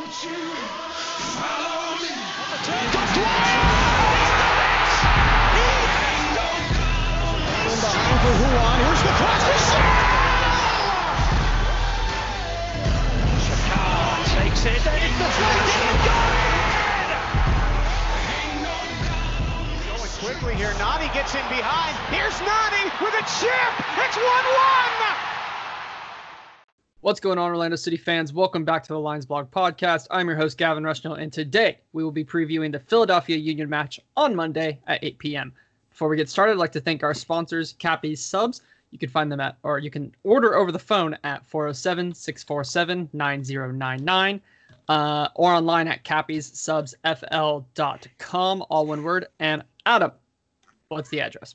Behind for Huan. Here's the cross for Shakar takes it, and it's the flank and going quickly here. Nani gets in behind. Here's Nani with a chip. It's 1-1. What's going on, Orlando City fans? Welcome back to the Lions Blog Podcast. I'm your host, Gavin Rushnell, and today we will be previewing the Philadelphia Union match on Monday at 8 p.m. Before we get started, I'd like to thank our sponsors, Cappy's Subs. You can find them you can order over the phone at 407-647-9099 or online at cappiessubsfl.com, all one word. And Adam, what's the address?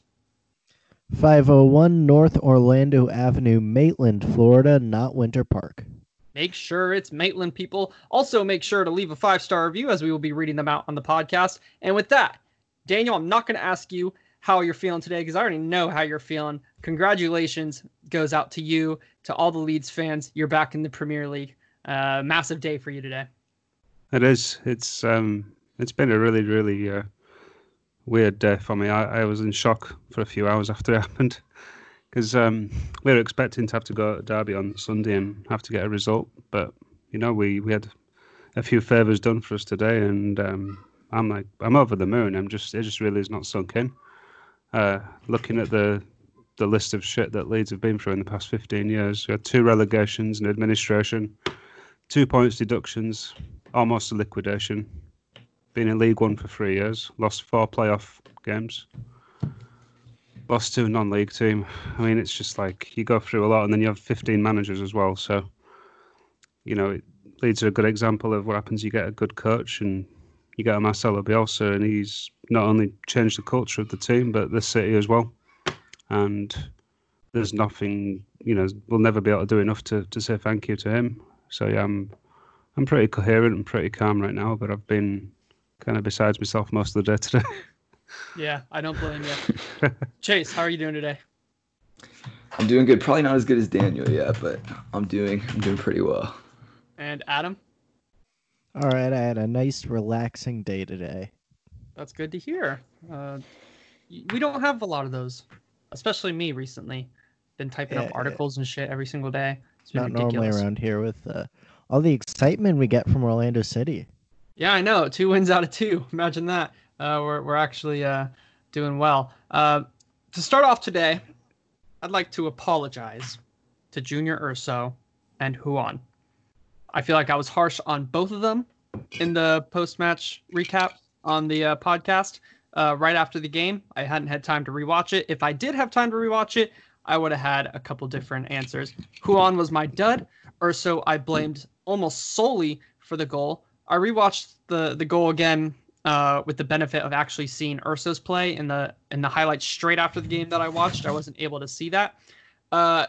501 North Orlando Avenue, Maitland, Florida, not Winter Park. Make sure it's Maitland, people. Also, make sure to leave a 5-star review as we will be reading them out on the podcast. And with that, Daniel, I'm not going to ask you how you're feeling today because I already know how you're feeling. Congratulations goes out to you, to all the Leeds fans. You're back in the Premier League. Massive day for you today. It is. It's been a really weird day for me. I was in shock for a few hours after it happened because we were expecting to have to go to Derby on Sunday and have to get a result, but we had a few favours done for us today, and I'm over the moon. It just really is not sunk in. Looking at the list of shit that Leeds have been through in the past 15 years, we had 2 relegations in administration, 2 points deductions, almost a liquidation. Been in League One for 3 years, lost 4 playoff games, lost to a non-league team. I mean, it's just like you go through a lot, and then you have 15 managers as well. So, Leeds are a good example of what happens. You get a good coach, and you get a Marcelo Bielsa, and he's not only changed the culture of the team, but the city as well. And there's nothing, we'll never be able to do enough to say thank you to him. So yeah, I'm pretty coherent and pretty calm right now, but I've been kind of besides myself most of the day today. Yeah, I don't blame you. Chase, how are you doing today? I'm doing good. Probably not as good as Daniel yet, but I'm doing pretty well. And Adam? All right, I had a nice, relaxing day today. That's good to hear. We don't have a lot of those, especially me recently. Been typing up articles and shit every single day. It's been not ridiculous. Normally around here with all the excitement we get from Orlando City. Yeah, I know. 2 wins out of 2. Imagine that. We're actually doing well. To start off today, I'd like to apologize to Junior Urso and Huan. I feel like I was harsh on both of them in the post-match recap on the podcast right after the game. I hadn't had time to rewatch it. If I did have time to rewatch it, I would have had a couple different answers. Huan was my dud. Urso I blamed almost solely for the goal. I rewatched the goal again with the benefit of actually seeing Urso's play in the highlights straight after the game that I watched. I wasn't able to see that. And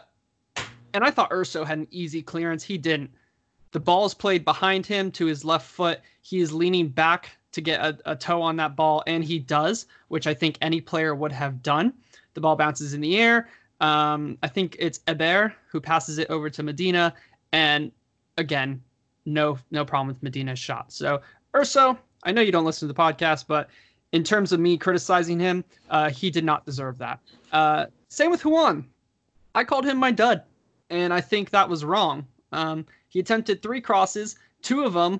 I thought Urso had an easy clearance. He didn't. The ball is played behind him to his left foot. He is leaning back to get a toe on that ball, and he does, which I think any player would have done. The ball bounces in the air. I think it's Eber who passes it over to Medina, and again, no problem with Medina's shot. So Urso, I know you don't listen to the podcast, but in terms of me criticizing him, he did not deserve that. Same with Huan. I called him my dud, and I think that was wrong. He attempted 3 crosses, 2 of them,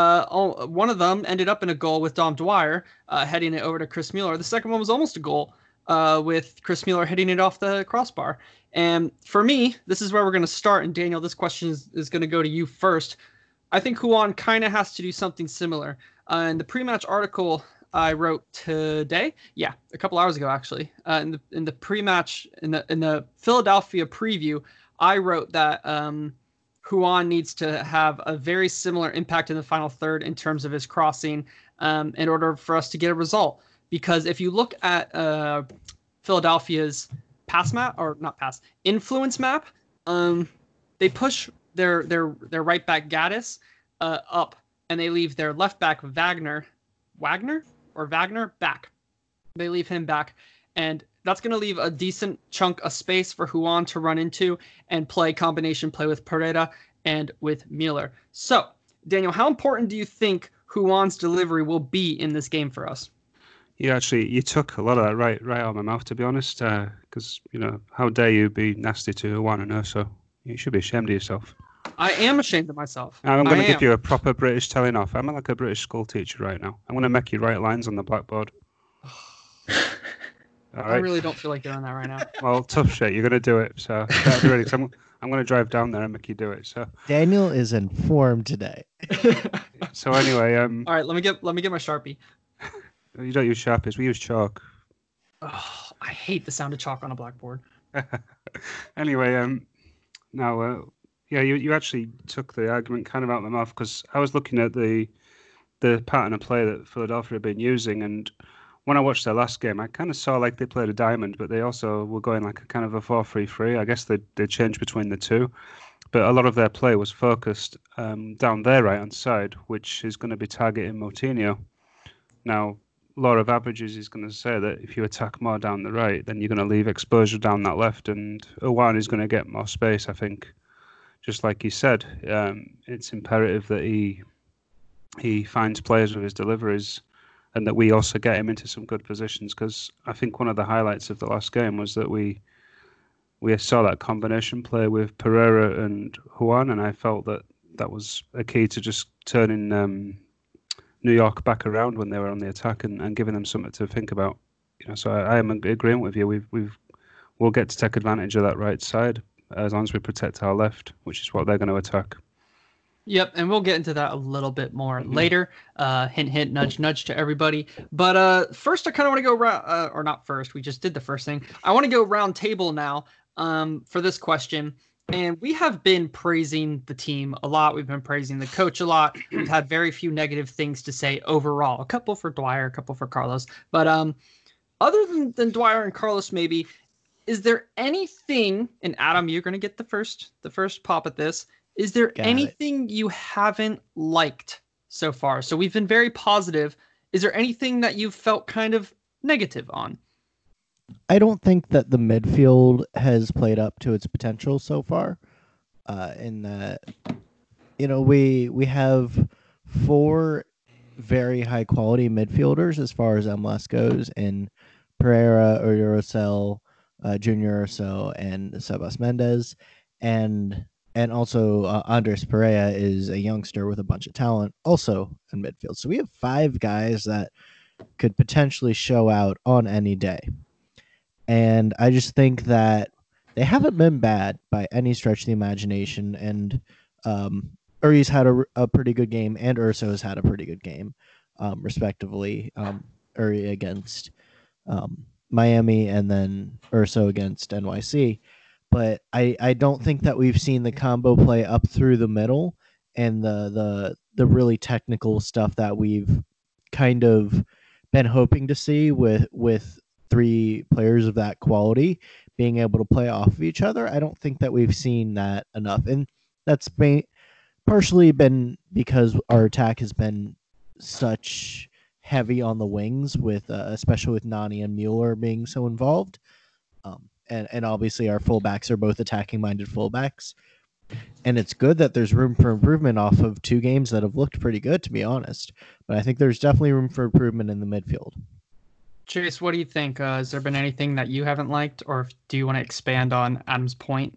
one of them ended up in a goal with Dom Dwyer heading it over to Chris Mueller. The second one was almost a goal with Chris Mueller hitting it off the crossbar. And for me, this is where we're going to start. And Daniel, this question is going to go to you first. I think Huan kind of has to do something similar. In the pre-match article I wrote today, a couple hours ago actually, in the pre-match in the Philadelphia preview, I wrote that Huan needs to have a very similar impact in the final third in terms of his crossing in order for us to get a result. Because if you look at Philadelphia's influence map, they push their right back Gaddis up, and they leave their left back Wagner back. They leave him back, and that's going to leave a decent chunk of space for Huan to run into and play combination play with Pereira and with Mueller. So Daniel, how important do you think Juan's delivery will be in this game for us? You took a lot of that right out of my mouth, to be honest. Because how dare you be nasty to Juan and Urso? You should be ashamed of yourself. I am ashamed of myself. I'm going to give you a proper British telling off. I'm like a British school teacher right now. I'm going to make you write lines on the blackboard. All right. I really don't feel like doing that right now. Well, tough shit. You're going to do it. So get ready. I'm going to drive down there and make you do it. So Daniel is informed today. So anyway, all right. Let me get my Sharpie. You don't use Sharpies. We use chalk. Oh, I hate the sound of chalk on a blackboard. Anyway, now, you actually took the argument kind of out of my mouth, because I was looking at the pattern of play that Philadelphia had been using, and when I watched their last game, I kind of saw like they played a diamond, but they also were going like a kind of a 4-3-3. I guess they changed between the two, but a lot of their play was focused down their right-hand side, which is going to be targeting Moutinho. Now, law of averages is going to say that if you attack more down the right, then you're going to leave exposure down that left, and Owan is going to get more space, I think. Just like you said, it's imperative that he finds players with his deliveries, and that we also get him into some good positions, because I think one of the highlights of the last game was that we saw that combination play with Pereira and Juan, and I felt that was a key to just turning New York back around when they were on the attack and giving them something to think about. So I am agreeing with you. We'll get to take advantage of that right side as long as we protect our left, which is what they're going to attack. Yep, and we'll get into that a little bit more later. Hint, hint, nudge, nudge to everybody. But first, I kind of want to go around, or not first, we just did the first thing. I want to go round table now for this question. And we have been praising the team a lot. We've been praising the coach a lot. We've had very few negative things to say overall. A couple for Dwyer, a couple for Carlos. But other than Dwyer and Carlos, maybe, is there anything, and Adam, you're going to get the first pop at this. Is there anything you haven't liked so far? So we've been very positive. Is there anything that you've felt kind of negative on? I don't think that the midfield has played up to its potential so far. In that, we have 4 very high quality midfielders as far as MLS goes, in Pereira, Urosel, Junior Urso, and Sebas Mendez, and also Andres Pereira is a youngster with a bunch of talent, also in midfield. So we have 5 guys that could potentially show out on any day. And I just think that they haven't been bad by any stretch of the imagination. And Uri's had a pretty good game, and Urso has had a pretty good game, respectively. Uri against Miami, and then Urso against NYC. But I don't think that we've seen the combo play up through the middle and the really technical stuff that we've kind of been hoping to see with 3 players of that quality being able to play off of each other. I don't think that we've seen that enough. And that's partially been because our attack has been such heavy on the wings, with especially with Nani and Mueller being so involved. And obviously our fullbacks are both attacking-minded fullbacks. And it's good that there's room for improvement off of 2 games that have looked pretty good, to be honest. But I think there's definitely room for improvement in the midfield. Chase, what do you think? Has there been anything that you haven't liked, or do you want to expand on Adam's point?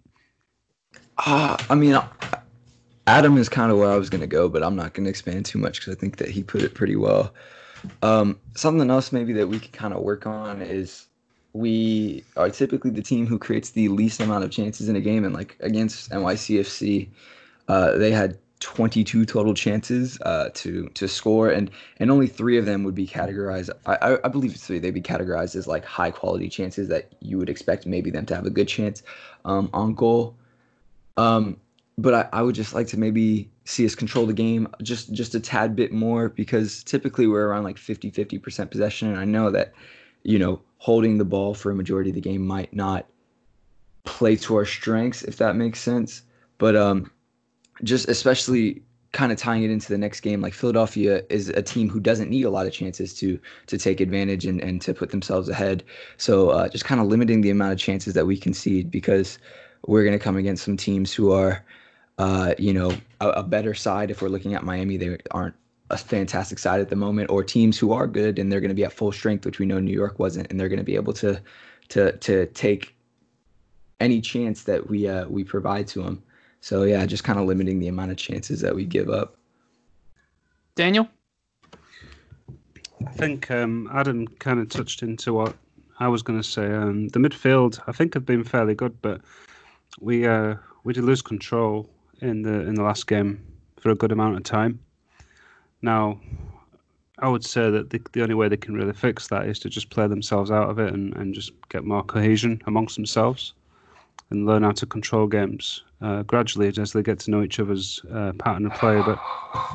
Adam is kind of where I was going to go, but I'm not going to expand too much because I think that he put it pretty well. Something else maybe that we could kind of work on is we are typically the team who creates the least amount of chances in a game, and like against NYCFC, they had 22 total chances to score, and only 3 of them would be categorized. I believe it's 3. They'd be categorized as like high quality chances that you would expect maybe them to have a good chance on goal. But I would just like to maybe see us control the game just a tad bit more, because typically we're around like 50% possession, and I know that holding the ball for a majority of the game might not play to our strengths, if that makes sense. But just especially kind of tying it into the next game, like Philadelphia is a team who doesn't need a lot of chances to take advantage and to put themselves ahead. So just kind of limiting the amount of chances that we concede, because we're going to come against some teams who are A better side. If we're looking at Miami, they aren't a fantastic side at the moment, or teams who are good and they're going to be at full strength, which we know New York wasn't, and they're going to be able to take any chance that we provide to them. So yeah, just kind of limiting the amount of chances that we give up. Daniel? I think Adam kind of touched into what I was going to say. The midfield, I think, have been fairly good, but we did lose control in the last game for a good amount of time. Now, I would say that the only way they can really fix that is to just play themselves out of it and just get more cohesion amongst themselves and learn how to control games gradually as they get to know each other's pattern of play. But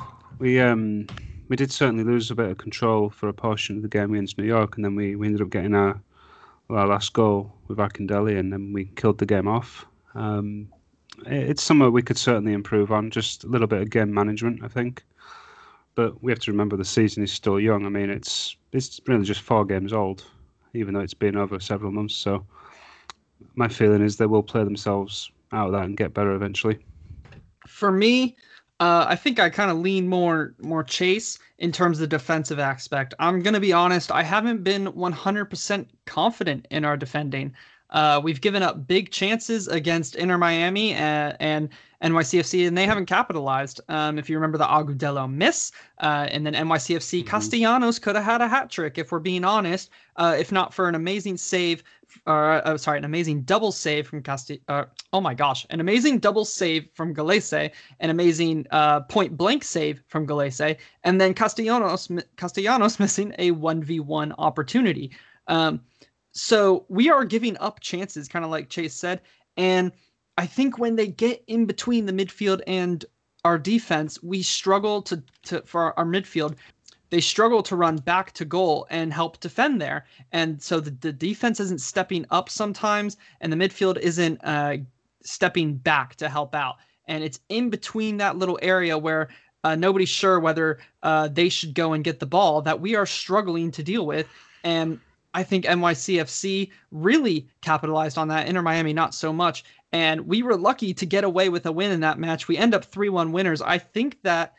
we did certainly lose a bit of control for a portion of the game against New York, and then we ended up getting our last goal with Akindele, and then we killed the game off. It's somewhere we could certainly improve on, just a little bit of game management, I think. But we have to remember the season is still young. I mean, it's really just 4 games old, even though it's been over several months. So my feeling is they will play themselves out of that and get better eventually. For me, I think I kind of lean more Chase in terms of the defensive aspect. I'm going to be honest, I haven't been 100% confident in our defending. We've given up big chances against Inter Miami and NYCFC, and they haven't capitalized. If you remember the Agudelo miss, and then NYCFC, Castellanos could have had a hat trick, if we're being honest, if not for an amazing save. An amazing double save from an amazing double save from Galese, an amazing point blank save from Galese, and then Castellanos missing a 1v1 opportunity. So we are giving up chances, kind of like Chase said, and I think when they get in between the midfield and our defense, we struggle for our midfield. They struggle to run back to goal and help defend there. And so the defense isn't stepping up sometimes, and the midfield isn't stepping back to help out. And it's in between that little area where nobody's sure whether they should go and get the ball that we are struggling to deal with. And I think NYCFC really capitalized on that. Inter Miami, not so much. And we were lucky to get away with a win in that match. We end up 3-1 winners. I think that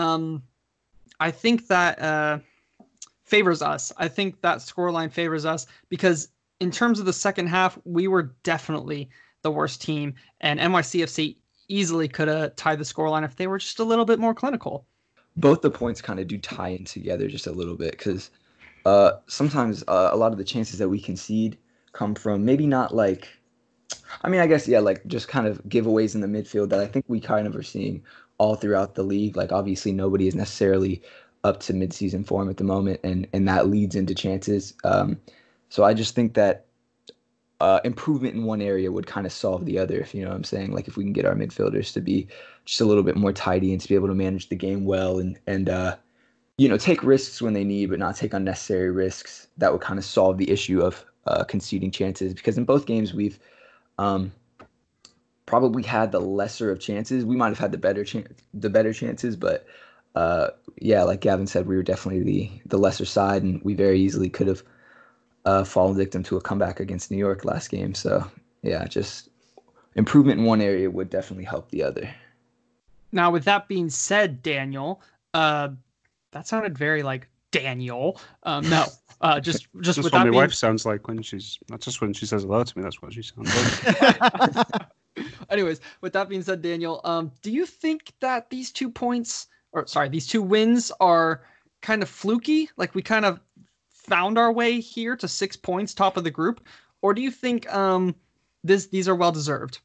favors us. I think that scoreline favors us because in terms of the second half, we were definitely the worst team, and NYCFC easily could have tied the scoreline if they were just a little bit more clinical. Both the points kind of do tie in together just a little bit because sometimes a lot of the chances that we concede come from maybe not like, I guess, like just kind of giveaways in the midfield that I think we kind of are seeing all throughout the league. Like obviously nobody is necessarily up to midseason form at the moment, and that leads into chances. So I just think that improvement in one area would kind of solve the other, if you know what I'm saying. Like if we can get our midfielders to be just a little bit more tidy and to be able to manage the game well and take risks when they need, but not take unnecessary risks, that would kind of solve the issue of conceding chances. Because in both games we've probably had the lesser of chances. We might have had the better chances, but like Gavin said, we were definitely the lesser side, and we very easily could have fallen victim to a comeback against New York last game. So yeah, just improvement in one area would definitely help the other. Now, with that being said, Daniel, that sounded very like Daniel. No, just that's with what that my being... wife sounds like when she's not just when she says hello to me. That's what she sounds like. Anyways, with that being said, Daniel, do you think that these 2 wins are kind of fluky? Like we kind of found our way here to 6 points, top of the group, or do you think these are well deserved?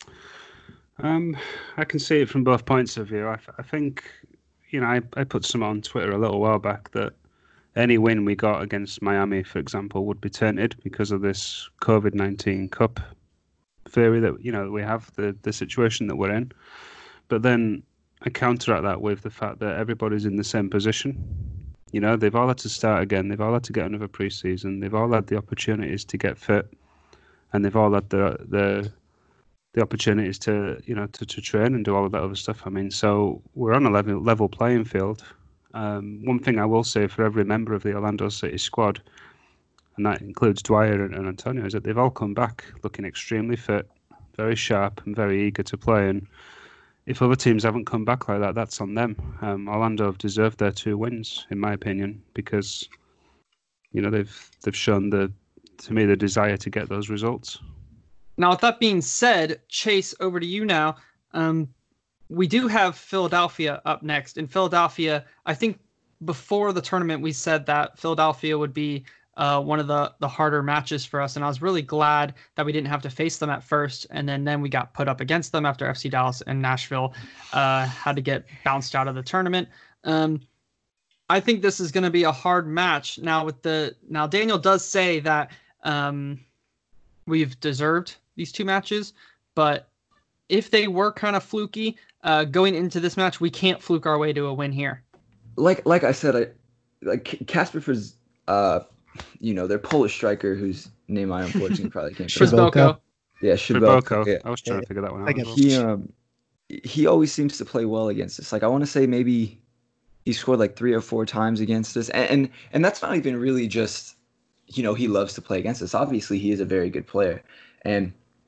I can see it from both points of view. I think, I put some on Twitter a little while back that any win we got against Miami, for example, would be tainted because of this COVID-19 Cup theory that we have, the situation that we're in. But then I counteract that with the fact that everybody's in the same position. They've all had to start again. They've all had to get another pre-season. They've all had the opportunities to get fit, and they've all had the opportunities to to train and do all of that other stuff. So we're on a level playing field. One thing I will say for every member of the Orlando City squad, and that includes Dwyer and Antonio, is that they've all come back looking extremely fit, very sharp, and very eager to play. And if other teams haven't come back like that, that's on them. Orlando have deserved their 2 wins, in my opinion, because they've shown to me the desire to get those results. Now, with that being said, Chase, over to you now. We do have Philadelphia up next. In Philadelphia, I think before the tournament, we said that Philadelphia would be one of the harder matches for us. And I was really glad that we didn't have to face them at first. And then we got put up against them after FC Dallas and Nashville had to get bounced out of the tournament. I think this is going to be a hard match. Now Daniel does say that we've deserved these 2 matches, but if they were kind of fluky going into this match, we can't fluke our way to a win here. Like I said, Kaspar's their Polish striker whose name I unfortunately probably can't remember. Przybylko. Yeah, Przybylko. Yeah. I was trying to figure that one out. He always seems to play well against us. Like, I want to say maybe he scored like 3 or 4 times against us, and that's not even really just he loves to play against us. Obviously, he is a very good player, and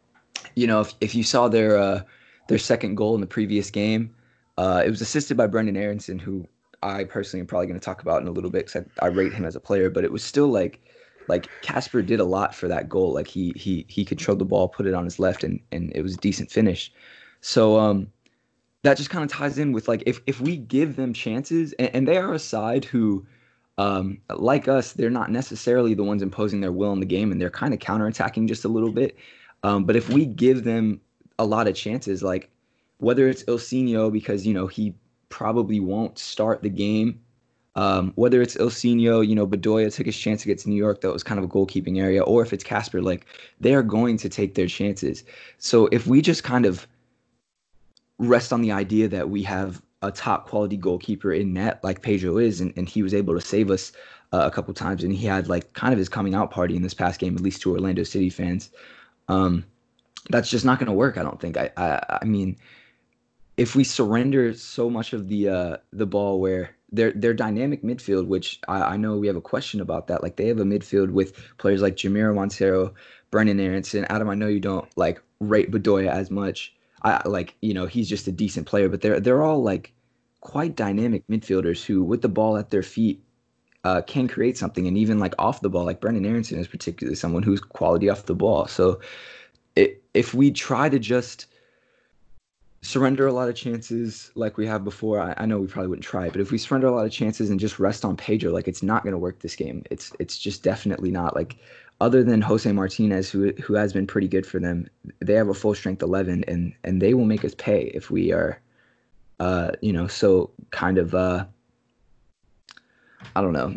if you saw their second goal in the previous game, it was assisted by Brenden Aaronson, who I personally am probably going to talk about in a little bit because I rate him as a player. But it was still like Kasper did a lot for that goal. Like he controlled the ball, put it on his left, and it was a decent finish. So that just kind of ties in with like if we give them chances, and they are a side who, like us, they're not necessarily the ones imposing their will in the game, and they're kind of counterattacking just a little bit. But if we give them a lot of chances, like whether it's Ilsinho because he probably won't start the game, whether it's Ilsinho, Bedoya took his chance against New York, that was kind of a goalkeeping area, or if it's Kasper, like they are going to take their chances. So if we just kind of rest on the idea that we have a top quality goalkeeper in net like Pedro is, and he was able to save us a couple times, and he had like kind of his coming out party in this past game, at least to Orlando City fans. That's just not going to work, I don't think. I mean, if we surrender so much of the ball, where their dynamic midfield, which I know we have a question about that. Like, they have a midfield with players like Jamiro Montero, Brenden Aaronson. Adam, I know you don't like rate Bedoya as much. He's just a decent player, but they're all like quite dynamic midfielders who, with the ball at their feet, can create something. And even like off the ball, like Brenden Aaronson is particularly someone who's quality off the ball. So if we try to just surrender a lot of chances like we have before, I know we probably wouldn't try it, but if we surrender a lot of chances and just rest on Pedro, like, it's not going to work this game. It's just definitely not. Like, other than Jose Martinez, who has been pretty good for them, they have a full strength 11, and they will make us pay if we are, so kind of, I don't know,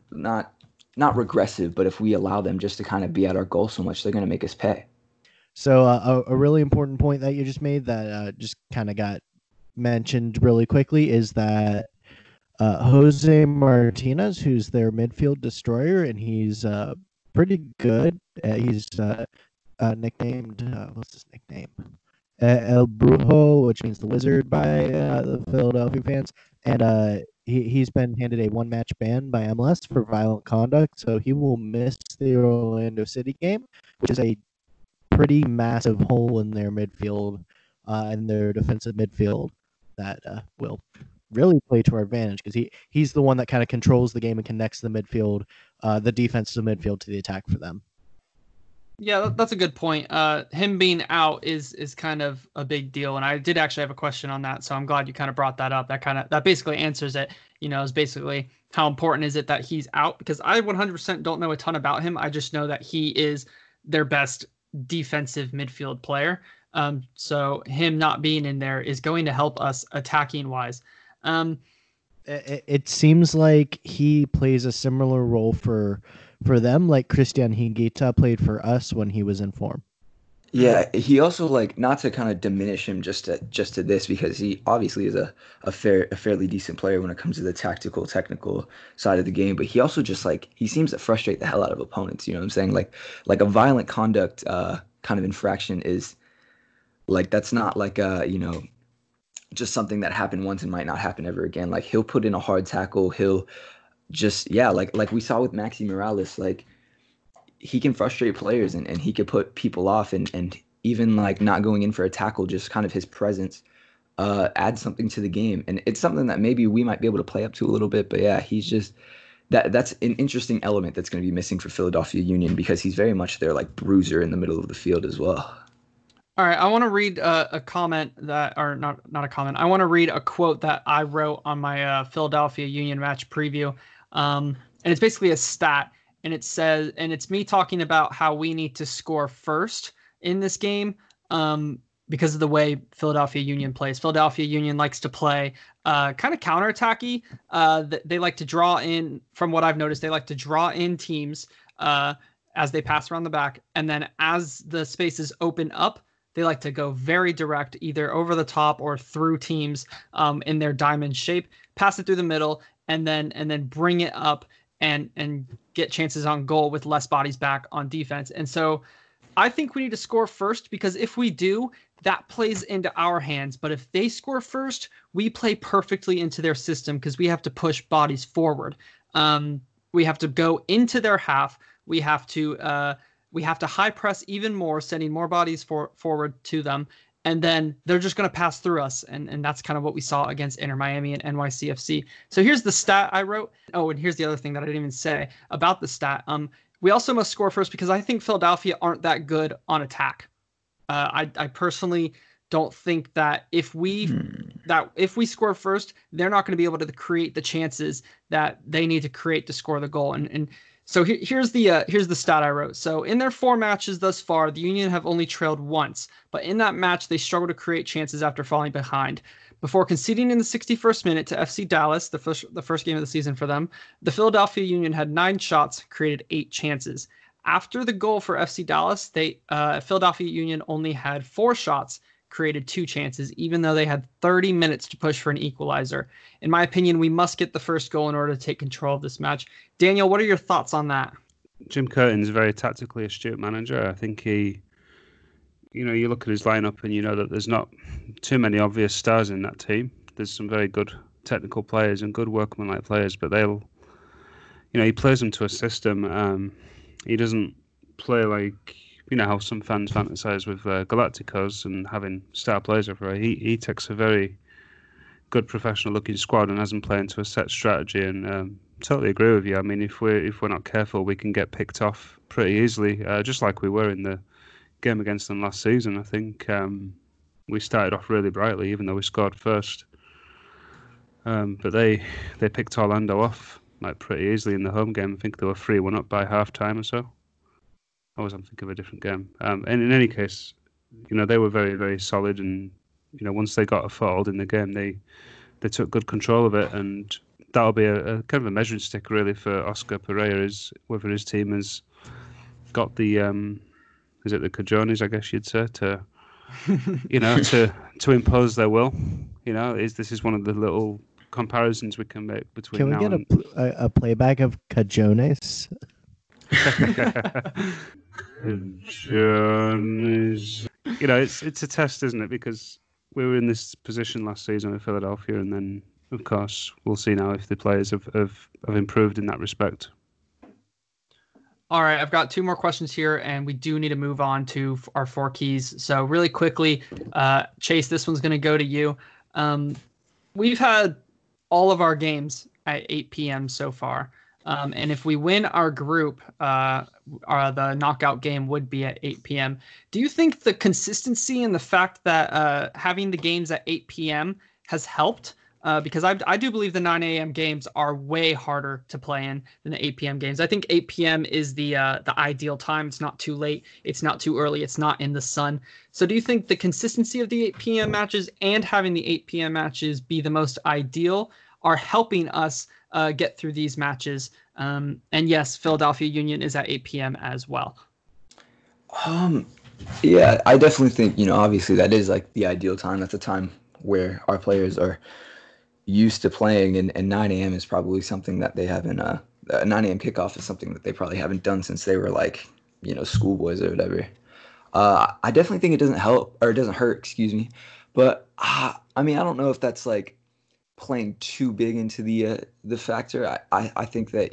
not regressive, but if we allow them just to kind of be at our goal so much, they're going to make us pay. So a really important point that you just made that just kind of got mentioned really quickly is that Jose Martinez, who's their midfield destroyer, and he's pretty good. He's nicknamed, what's his nickname? El Brujo, which means the wizard by the Philadelphia fans. And he's been handed a 1-match ban by MLS for violent conduct, so he will miss the Orlando City game, which is a pretty massive hole in their midfield and their defensive midfield that will really play to our advantage, because he's the one that kind of controls the game and connects the midfield, the defensive midfield, to the attack for them. Yeah, that's a good point. Him being out is kind of a big deal, and I did actually have a question on that, so I'm glad you kind of brought that up. That basically answers it. Is basically how important is it that he's out? Because I 100% don't know a ton about him. I just know that he is their best defensive midfield player. So him not being in there is going to help us attacking wise. It seems like he plays a similar role for them, like Christian Higuita played for us when he was in form. Yeah, he also, like, not to kind of diminish him just to this, because he obviously is a fairly decent player when it comes to the tactical, technical side of the game, but he also just, like, he seems to frustrate the hell out of opponents, you know what I'm saying? Like a violent conduct kind of infraction is, like, that's not like just something that happened once and might not happen ever again. Like, he'll put in a hard tackle, he'll just, like we saw with Maxi Morales, like, he can frustrate players and he could put people off, and even like not going in for a tackle, just kind of his presence add something to the game. And it's something that maybe we might be able to play up to a little bit. But yeah, he's just that's an interesting element that's going to be missing for Philadelphia Union, because he's very much their like bruiser in the middle of the field as well. All right, I want to read a comment that, or not a comment. I want to read a quote that I wrote on my Philadelphia Union match preview, and it's basically a stat, and it says, and it's me talking about how we need to score first in this game, because of the way Philadelphia Union plays. Philadelphia Union likes to play kind of counterattacky. They like to draw in, from what I've noticed, they like to draw in teams as they pass around the back, and then as the spaces open up, they like to go very direct, either over the top or through teams in their diamond shape, pass it through the middle, and then bring it up and get chances on goal with less bodies back on defense. And so I think we need to score first, because if we do, that plays into our hands. But if they score first, we play perfectly into their system, because we have to push bodies forward. We have to go into their half. We have to high press even more, sending more bodies forward to them. And then they're just going to pass through us. And that's kind of what we saw against Inter Miami and NYCFC. So here's the stat I wrote. Oh, and here's the other thing that I didn't even say about the stat. We also must score first, because I think Philadelphia aren't that good on attack. I personally don't think that if we score first, they're not going to be able to create the chances that they need to create to score the goal. And so here's the stat I wrote. So in their 4 matches thus far, the Union have only trailed once, but in that match they struggled to create chances after falling behind. Before conceding in the 61st minute to FC Dallas, the first game of the season for them, the Philadelphia Union had 9 shots, created 8 chances. After the goal for FC Dallas, Philadelphia Union only had 4 shots, created 2 chances, even though they had 30 minutes to push for an equalizer. In my opinion, we must get the first goal in order to take control of this match. Daniel, what are your thoughts on that? Jim Curtin's a very tactically astute manager. I think he, you look at his lineup and you know that there's not too many obvious stars in that team. There's some very good technical players and good workmanlike players, but he plays them to a system. He doesn't play like, how some fans fantasize with Galacticos and having star players everywhere. He takes a very good professional-looking squad and has them playing to a set strategy. And totally agree with you. I mean, if we're not careful, we can get picked off pretty easily, just like we were in the game against them last season. I think we started off really brightly, even though we scored first. But they picked Orlando off like pretty easily in the home game. I think they were 3-1 up by half-time or so. I'm thinking of a different game. And in any case, they were very, very solid. And, once they got a foothold in the game, they took good control of it. And that'll be a kind of a measuring stick, really, for Oscar Pereira, is whether his team has got the, is it the cajones, I guess you'd say, to impose their will. This is one of the little comparisons we can make between. Can we get a playback of cajones? It's a test, isn't it? Because we were in this position last season with Philadelphia, and then of course we'll see now if the players have improved in that respect. All right, I've got 2 more questions here, and we do need to move on to our 4 keys. So really quickly, Chase, this one's going to go to you. We've had all of our games at 8 p.m. so far. And if we win our group, the knockout game would be at 8 p.m. Do you think the consistency and the fact that having the games at 8 p.m. has helped? Because I do believe the 9 a.m. games are way harder to play in than the 8 p.m. games. I think 8 p.m. is the ideal time. It's not too late. It's not too early. It's not in the sun. So do you think the consistency of the 8 p.m. matches and having the 8 p.m. matches be the most ideal are helping us get through these matches? And yes, Philadelphia Union is at 8 p.m. as well. Yeah, I definitely think, obviously that is like the ideal time. That's a time where our players are used to playing, and 9 a.m. is probably something that they haven't, a 9 a.m. kickoff is something that they probably haven't done since they were like, schoolboys or whatever. I definitely think it doesn't help, or it doesn't hurt, excuse me. But I don't know if that's like playing too big into the factor. I think that,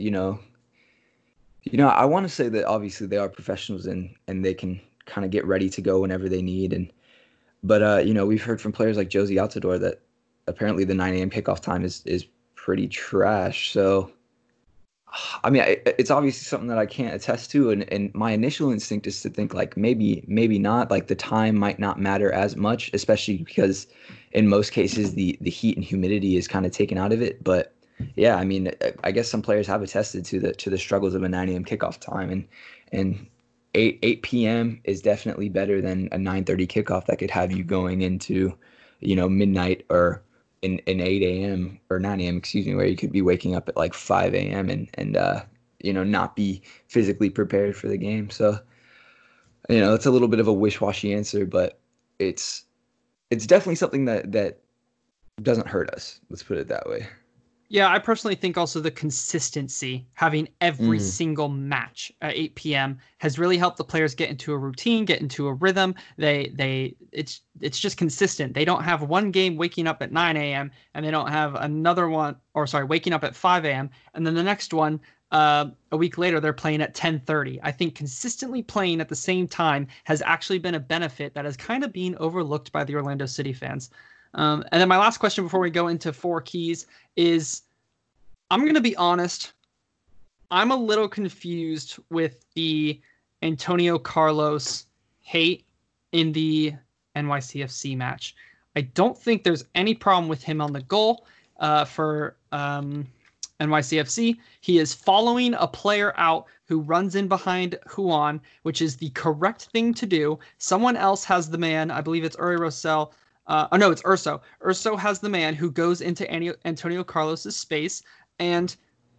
I want to say that obviously they are professionals and they can kind of get ready to go whenever they need. And But we've heard from players like Josie Altidore that apparently the 9 a.m. kickoff time is pretty trash. So, I mean, it's obviously something that I can't attest to, and my initial instinct is to think like maybe not. Like the time might not matter as much, especially because in most cases the heat and humidity is kind of taken out of it. But yeah, I mean, I guess some players have attested to the struggles of a 9 a.m. kickoff time, and 8 p.m. is definitely better than a 9:30 kickoff that could have you going into, midnight or in 8 a.m. or 9 a.m. excuse me, where you could be waking up at like 5 a.m. and not be physically prepared for the game. So it's a little bit of a wish-washy answer, but it's definitely something that doesn't hurt us. Let's put it that way. Yeah, I personally think also the consistency, having every single match at 8 p.m. has really helped the players get into a routine, get into a rhythm. It's just consistent. They don't have one game waking up at 9 a.m. and they don't have another one, waking up at 5 a.m. and then the next one a week later they're playing at 10:30. I think consistently playing at the same time has actually been a benefit that is kind of being overlooked by the Orlando City fans. And then my last question before we go into 4 keys is, I'm going to be honest, I'm a little confused with the Antonio Carlos hate in the NYCFC match. I don't think there's any problem with him on the goal for NYCFC. He is following a player out who runs in behind Juan, which is the correct thing to do. Someone else has the man, I believe it's Uri Rosell. No, it's Urso. Urso has the man who goes into Antonio Carlos's space, and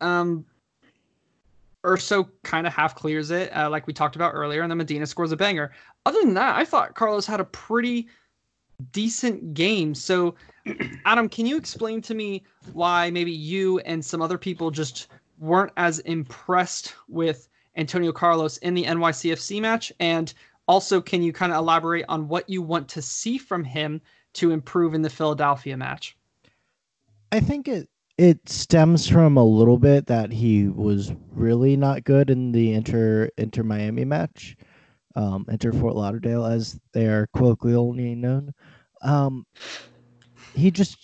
Urso kind of half clears it, like we talked about earlier, and then Medina scores a banger. Other than that, I thought Carlos had a pretty decent game. So, Adam, can you explain to me why maybe you and some other people just weren't as impressed with Antonio Carlos in the NYCFC match? And also, can you kind of elaborate on what you want to see from him to improve in the Philadelphia match? I think it stems from a little bit that he was really not good in the Inter Miami match, Inter Fort Lauderdale as they are colloquially known. He just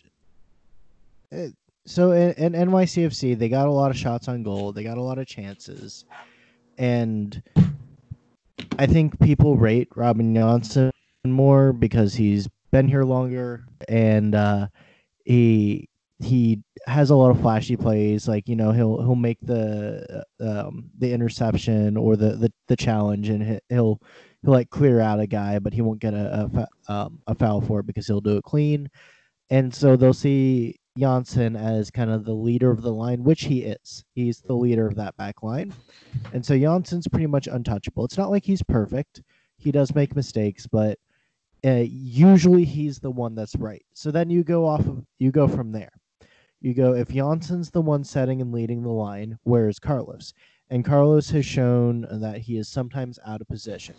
so in NYCFC they got a lot of shots on goal, they got a lot of chances, and I think people rate Robin Johnson more because he's been here longer, and he has a lot of flashy plays. Like he'll make the interception or the challenge, and he'll like clear out a guy, but he won't get a foul for it because he'll do it clean. And so they'll see Janssen as kind of the leader of the line, which he is. He's the leader of that back line. And so Janssen's pretty much untouchable. It's not like he's perfect. He does make mistakes, but usually he's the one that's right. So then you go from there. You go, if Janssen's the one setting and leading the line, where is Carlos? And Carlos has shown that he is sometimes out of position.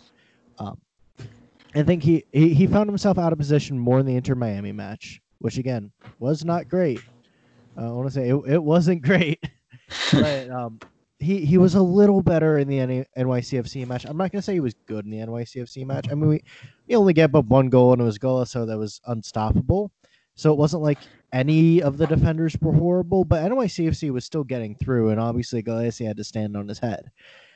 I think he found himself out of position more in the Inter Miami match, which again was not great. I want to say it wasn't great, but he was a little better in the NYCFC match. I'm not going to say he was good in the NYCFC match. I mean, we only gave up one goal, and it was goal, so that was unstoppable. So it wasn't like any of the defenders were horrible, but NYCFC was still getting through, and obviously Galaci had to stand on his head.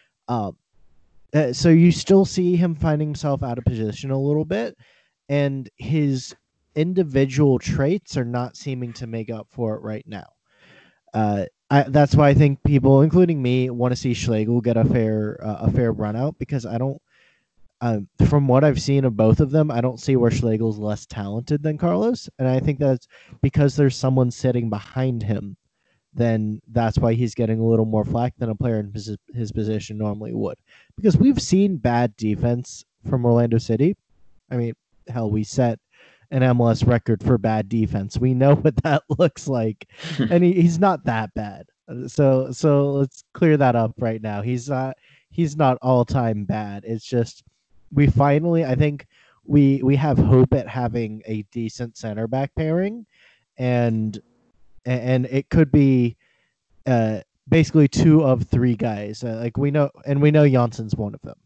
So you still see him finding himself out of position a little bit, and his individual traits are not seeming to make up for it right now. That's why I think people, including me, want to see Schlegel get a fair run out, because I don't. From what I've seen of both of them, I don't see where Schlegel's less talented than Carlos, and I think that's because there's someone sitting behind him. Then that's why he's getting a little more flack than a player in his position normally would. Because we've seen bad defense from Orlando City. I mean, hell, we set an MLS record for bad defense. We know what that looks like, and he's not that bad. So let's clear that up right now. He's not all time bad. It's just we finally, I think we have hope at having a decent center back pairing, and it could be basically 2 of 3 guys. Like we know Janssen's one of them.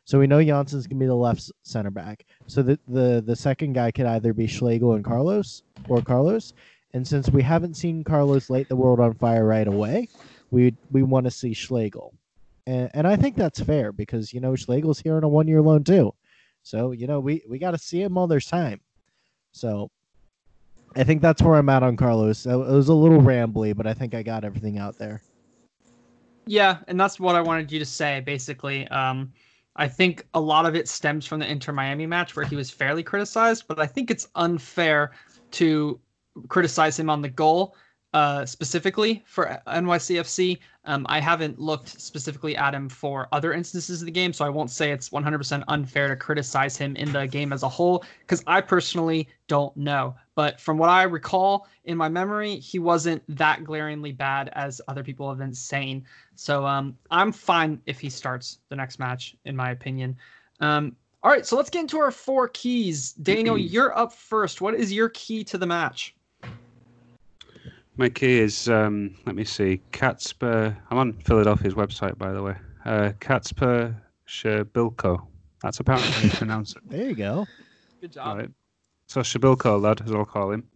So we know Janssen's gonna be the left center back. So the second guy could either be Schlegel and Carlos or Carlos. And since we haven't seen Carlos light the world on fire right away, we want to see Schlegel. And I think that's fair because Schlegel's here on a 1-year loan too. So we got to see him while there's time. So I think that's where I'm at on Carlos. It was a little rambly, but I think I got everything out there. Yeah, and that's what I wanted you to say, basically. I think a lot of it stems from the Inter Miami match where he was fairly criticized, but I think it's unfair to criticize him on the goal specifically for NYCFC. I haven't looked specifically at him for other instances of the game, so I won't say it's 100% unfair to criticize him in the game as a whole, because I personally don't know. But from what I recall in my memory, he wasn't that glaringly bad as other people have been saying. So I'm fine if he starts the next match, in my opinion. All right, so let's get into our 4 keys. Daniel, you're up first. What is your key to the match? My key is, let me see, Kacper. I'm on Philadelphia's website, by the way. Kacper Shabilko. That's apparently how you pronounce it. There you go. Good job. Right. So Shabilko lad, as I'll call him.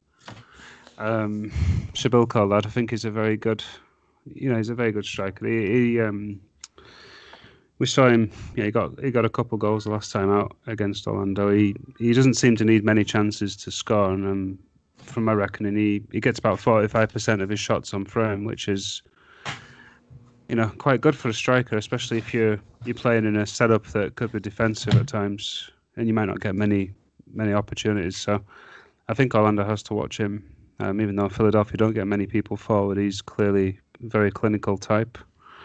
Shabilko lad, I think he's a very good, he's a very good striker. We saw him. Yeah, he got a couple goals the last time out against Orlando. He doesn't seem to need many chances to score, and from my reckoning, he gets about 45% of his shots on frame, which is, quite good for a striker, especially if you're playing in a setup that could be defensive at times, and you might not get many opportunities. So I think Orlando has to watch him. Even though Philadelphia don't get many people forward, he's clearly a very clinical type.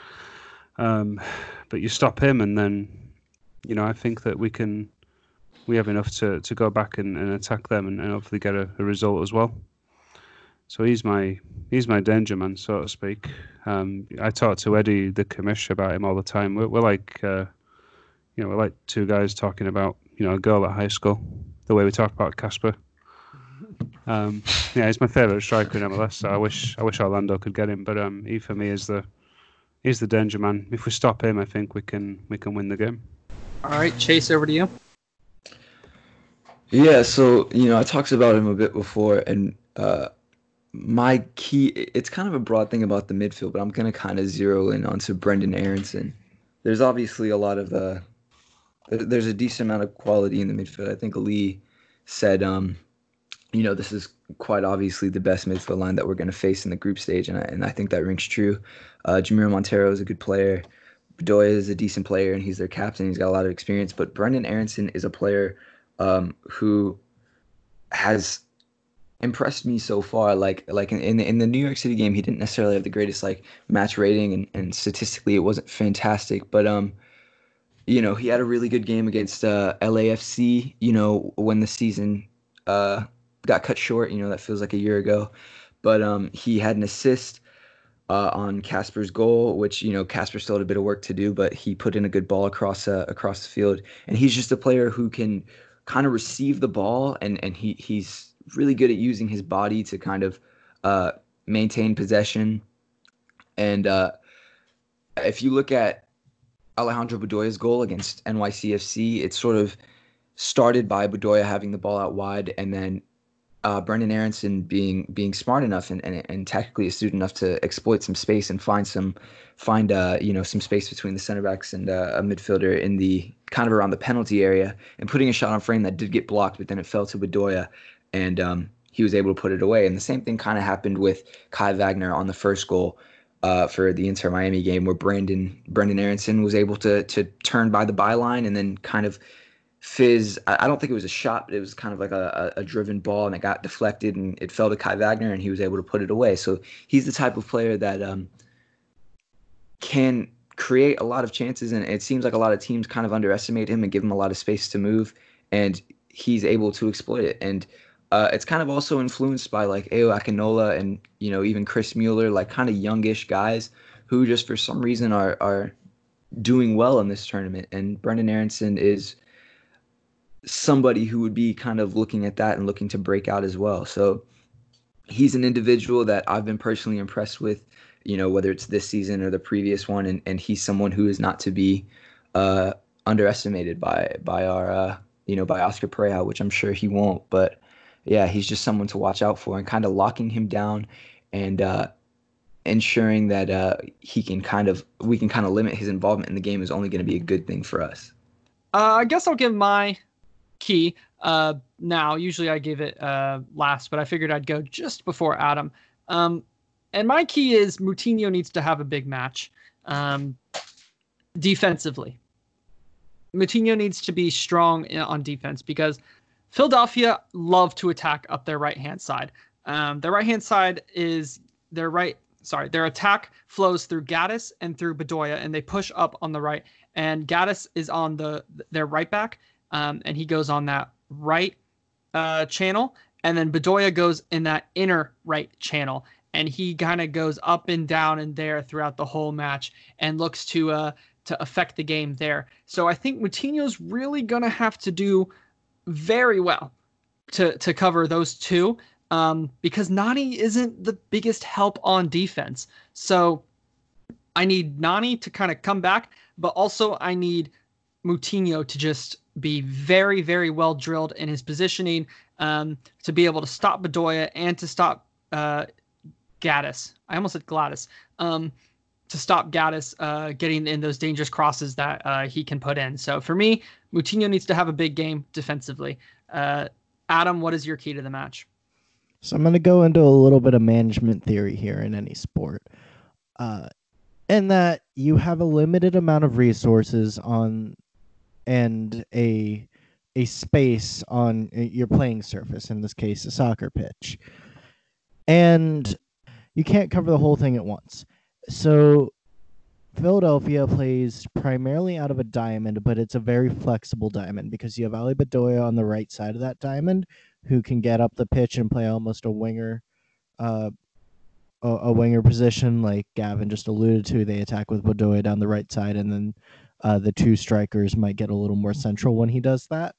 But you stop him, and then, I think that we have enough to go back and attack them and hopefully get a result as well. So he's my danger man, so to speak. I talk to Eddie the commish about him all the time. We're like we're like 2 guys talking about a girl at high school, the way we talk about Casper. He's my favourite striker in MLS. So I wish Orlando could get him, but he for me is the danger man. If we stop him, I think we can win the game. All right, Chase, over to you. Yeah, so I talked about him a bit before, and my key, it's kind of a broad thing about the midfield, but I'm going to kind of zero in onto Brenden Aaronson. There's obviously a lot of there's a decent amount of quality in the midfield. I think Lee said this is quite obviously the best midfield line that we're going to face in the group stage, and I think that rings true. Jamiro Montero is a good player. Bedoya is a decent player, and he's their captain. He's got a lot of experience, but Brenden Aaronson is a player who has impressed me so far. Like in the New York City game, he didn't necessarily have the greatest match rating, and statistically it wasn't fantastic. But he had a really good game against LAFC. When the season got cut short. That feels like a year ago. But he had an assist on Casper's goal, which Casper still had a bit of work to do, but he put in a good ball across the field. And he's just a player who can kind of receive the ball, and he's really good at using his body to kind of maintain possession. And if you look at Alejandro Bedoya's goal against NYCFC, it sort of started by Bedoya having the ball out wide, and then Brenden Aaronson being smart enough and tactically astute enough to exploit some space and find some space between the center backs and a midfielder in the kind of around the penalty area, and putting a shot on frame that did get blocked, but then it fell to Bedoya, and he was able to put it away. And the same thing kind of happened with Kai Wagner on the first goal for the Inter Miami game, where Brenden Aaronson was able to turn by the byline and then kind of fizz. I don't think it was a shot, but it was kind of like a driven ball, and it got deflected and it fell to Kai Wagner, and he was able to put it away. So he's the type of player that can create a lot of chances, and it seems like a lot of teams kind of underestimate him and give him a lot of space to move, and he's able to exploit it. And it's kind of also influenced by Ayo Akinola and even Chris Mueller, kind of youngish guys who just for some reason are doing well in this tournament. And Brenden Aaronson is somebody who would be kind of looking at that and looking to break out as well. So he's an individual that I've been personally impressed with, whether it's this season or the previous one. And he's someone who is not to be underestimated by our by Oscar Pereira, which I'm sure he won't. But yeah, he's just someone to watch out for, and kind of locking him down and ensuring that we can kind of limit his involvement in the game is only going to be a good thing for us. I guess I'll give my key now. Usually I give it last, but I figured I'd go just before Adam. And my key is Moutinho needs to have a big match defensively. Moutinho needs to be strong on defense because Philadelphia love to attack up their right-hand side. Their right-hand side is their attack flows through Gaddis and through Bedoya, and they push up on the right. And Gaddis is on their right back, and he goes on that right channel. And then Bedoya goes in that inner right channel, and he kind of goes up and down and there throughout the whole match and looks to affect the game there. So I think Moutinho's really going to have to do very well to cover those two. Because Nani isn't the biggest help on defense. So I need Nani to kind of come back, but also I need Moutinho to just be very, very well drilled in his positioning to be able to stop Bedoya and to stop Gaddis. I almost said Gladys. To stop Gaddis getting in those dangerous crosses that he can put in. So for me, Moutinho needs to have a big game defensively. Adam, what is your key to the match? So I'm going to go into a little bit of management theory here in any sport. And that you have a limited amount of resources and a space on your playing surface, in this case, a soccer pitch. And you can't cover the whole thing at once. So Philadelphia plays primarily out of a diamond, but it's a very flexible diamond because you have Ali Bedoya on the right side of that diamond, who can get up the pitch and play almost a winger position, like Gavin just alluded to. They attack with Bedoya down the right side, and then the two strikers might get a little more central when he does that.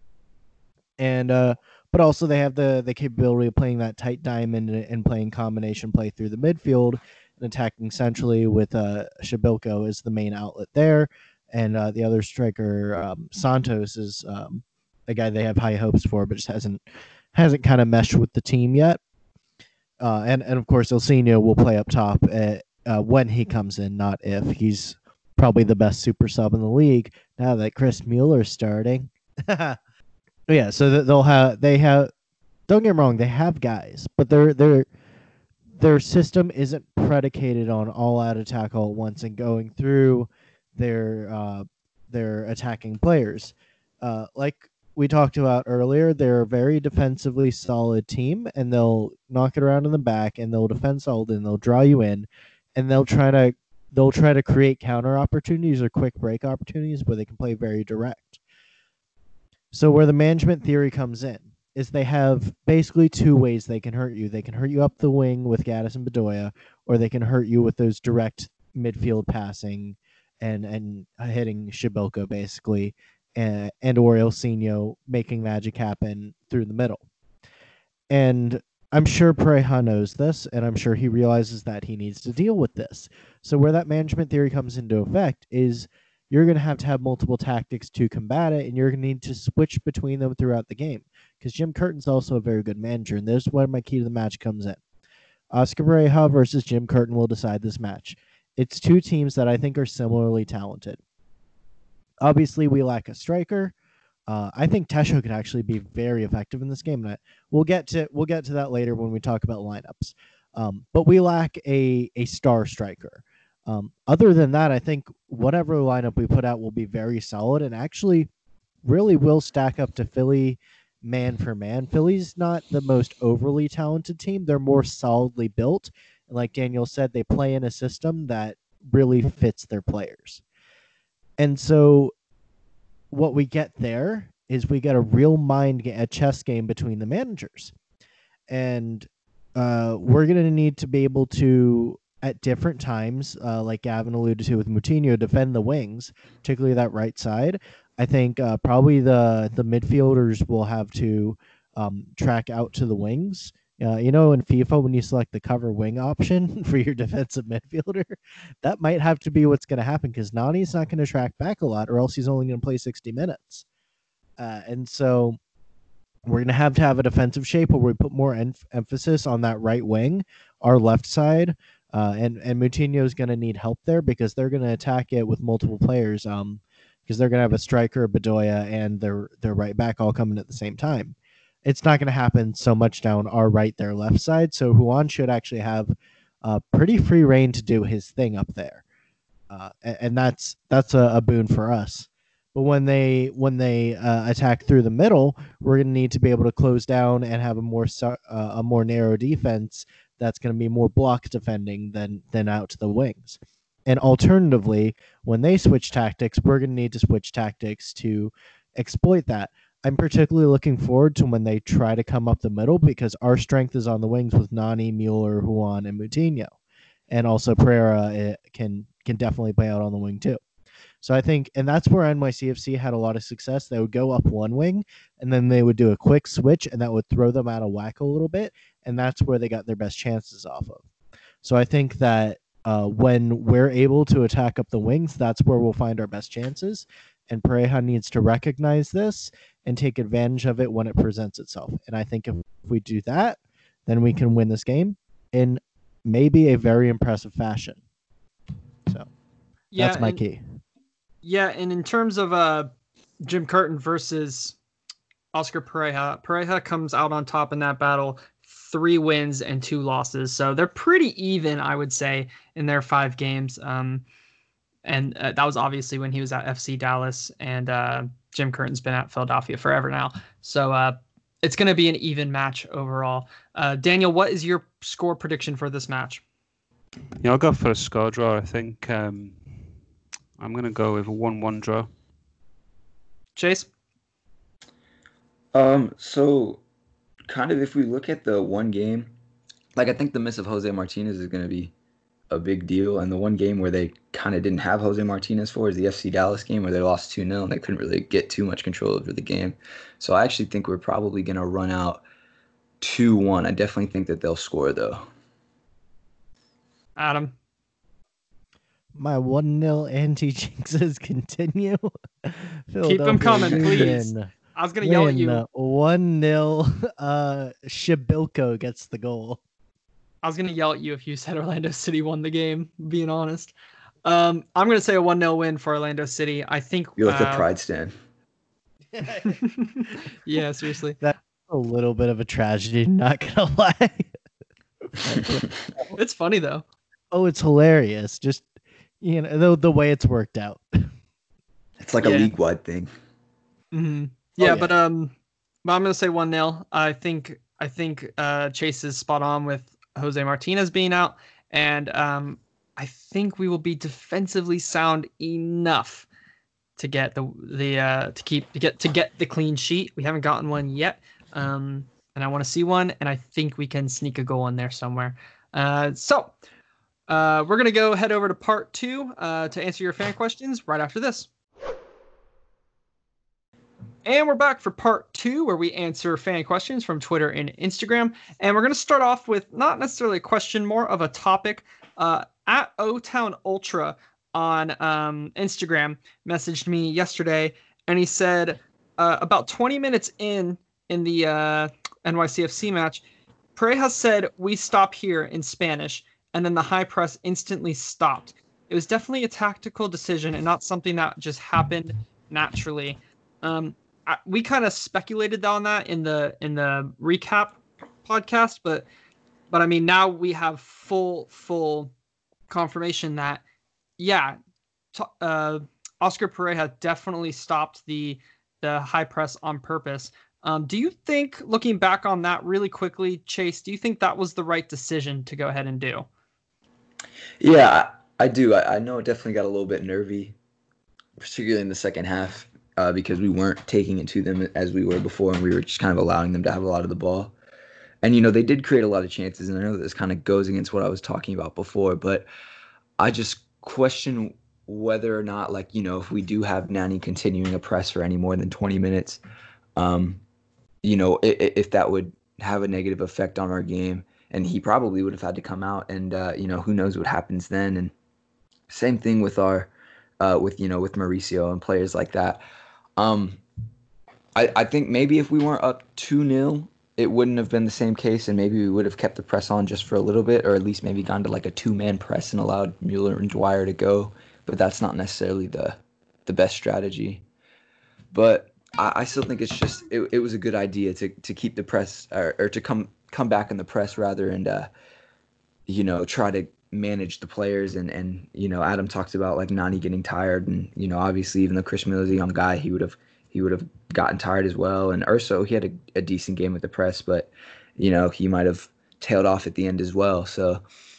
And but also they have the capability of playing that tight diamond and playing combination play through the midfield and attacking centrally with Shibilko as the main outlet there, and the other striker Santos is a guy they have high hopes for, but just hasn't kind of meshed with the team yet. And of course, Ilsinho will play up top when he comes in, not if. He's probably the best super sub in the league now that Chris Mueller's starting. Yeah, so they have. Don't get me wrong, they have guys, but their system isn't predicated on all out attack all at once and going through their attacking players. Like we talked about earlier, they're a very defensively solid team, and they'll knock it around in the back, and they'll defend solid, and they'll draw you in, and they'll try to create counter opportunities or quick break opportunities where they can play very direct. So where the management theory comes in is they have basically two ways they can hurt you. They can hurt you up the wing with Gaddis and Bedoya, or they can hurt you with those direct midfield passing and hitting Shibilko basically, and or Ilsinho making magic happen through the middle. And I'm sure Pereira knows this, and I'm sure he realizes that he needs to deal with this. So where that management theory comes into effect is you're going to have multiple tactics to combat it, and you're going to need to switch between them throughout the game. Because Jim Curtin's also a very good manager, and there's where my key to the match comes in. Oscar Pereira versus Jim Curtin will decide this match. It's two teams that I think are similarly talented. Obviously, we lack a striker. I think Tesho could actually be very effective in this game. And we'll get to that later when we talk about lineups. But we lack a star striker. Other than that, I think whatever lineup we put out will be very solid and actually really will stack up to Philly man for man. Philly's not the most overly talented team. They're more solidly built. And like Daniel said, they play in a system that really fits their players. And so what we get there is we get a real a chess game between the managers. And we're going to need to be able to, at different times, like Gavin alluded to with Moutinho, defend the wings, particularly that right side. I think probably the midfielders will have to track out to the wings, In FIFA, when you select the cover wing option for your defensive midfielder, that might have to be what's going to happen because Nani's not going to track back a lot, or else he's only going to play 60 minutes. And so we're going to have a defensive shape where we put more emphasis on that right wing, our left side, and Moutinho is going to need help there because they're going to attack it with multiple players. Because they're going to have a striker, Bedoya, and their right back all coming at the same time. It's not going to happen so much down our right, their left side. So Juan should actually have pretty free reign to do his thing up there, and that's a boon for us. But when they attack through the middle, we're going to need to be able to close down and have a more narrow defense that's going to be more block defending than out to the wings. And alternatively, when they switch tactics, we're going to need to switch tactics to exploit that. I'm particularly looking forward to when they try to come up the middle because our strength is on the wings with Nani, Mueller, Juan, and Moutinho. And also Pereira can definitely play out on the wing too. So I think, and that's where NYCFC had a lot of success. They would go up one wing, and then they would do a quick switch, and that would throw them out of whack a little bit, and that's where they got their best chances off of. So I think that when we're able to attack up the wings, that's where we'll find our best chances. And Pareja needs to recognize this and take advantage of it when it presents itself. And I think if we do that, then we can win this game in maybe a very impressive fashion. So that's my key. Yeah, and in terms of Jim Curtin versus Oscar Pareja, Pareja comes out on top in that battle, 3 wins and 2 losses. So they're pretty even, I would say, in their 5 games. And that was obviously when he was at FC Dallas, and Jim Curtin's been at Philadelphia forever now. So it's going to be an even match overall. Daniel, what is your score prediction for this match? Yeah, I'll go for a score draw. I think I'm going to go with a 1-1 draw. Chase? So kind of if we look at the one game, like I think the miss of Jose Martinez is going to be a big deal. And the one game where they kind of didn't have Jose Martinez for is the FC Dallas game where they lost 2-0 and they couldn't really get too much control over the game. So I actually think we're probably going to run out 2-1. I definitely think that they'll score though. Adam? My 1-0 anti-jinxes continue. Keep them coming, please. I was going to yell at you. 1-0 Shibilko gets the goal. I was going to yell at you if you said Orlando City won the game, being honest. I'm going to say a 1-0 win for Orlando City. I think you're like a pride stand. Yeah, seriously. That's a little bit of a tragedy, not going to lie. It's funny, though. Oh, it's hilarious. Just, the way it's worked out. It's like a league-wide thing. Mm-hmm. Yeah, but I'm going to say 1-0. I think Chase is spot on with Jose Martinez being out, and I think we will be defensively sound enough to get to get the clean sheet. We haven't gotten one yet, and I want to see one, and I think we can sneak a goal in there somewhere. So we're gonna head over to part 2 to answer your fan questions right after this. And we're back for part 2, where we answer fan questions from Twitter and Instagram. And we're going to start off with not necessarily a question, more of a topic. At O-Town Ultra on Instagram messaged me yesterday, and he said about 20 minutes in the NYCFC match, Pareja said, "We stop here" in Spanish, and then the high press instantly stopped. It was definitely a tactical decision and not something that just happened naturally. We kind of speculated on that in the recap podcast, but I mean, now we have full confirmation that Oscar Pareja definitely stopped the high press on purpose. Do you think, looking back on that really quickly, Chase, do you think that was the right decision to go ahead and do? Yeah, I do. I know it definitely got a little bit nervy, particularly in the second half. Because we weren't taking it to them as we were before, and we were just kind of allowing them to have a lot of the ball. And, they did create a lot of chances, and I know this kind of goes against what I was talking about before, but I just question whether or not, if we do have Nani continuing a press for any more than 20 minutes, if that would have a negative effect on our game, and he probably would have had to come out, and who knows what happens then. And same thing with our with Mauricio and players like that. I think maybe if we weren't up 2-0, it wouldn't have been the same case, and maybe we would have kept the press on just for a little bit, or at least maybe gone to like a 2-man press and allowed Mueller and Dwyer to go. But that's not necessarily the best strategy. But I still think it's just it was a good idea to keep the press or to come back in the press rather, and try to manage the players. And Adam talked about like Nani getting tired, and obviously even though Chris Miller's a young guy, he would have gotten tired as well. And Urso, he had a decent game with the press, but he might have tailed off at the end as well. So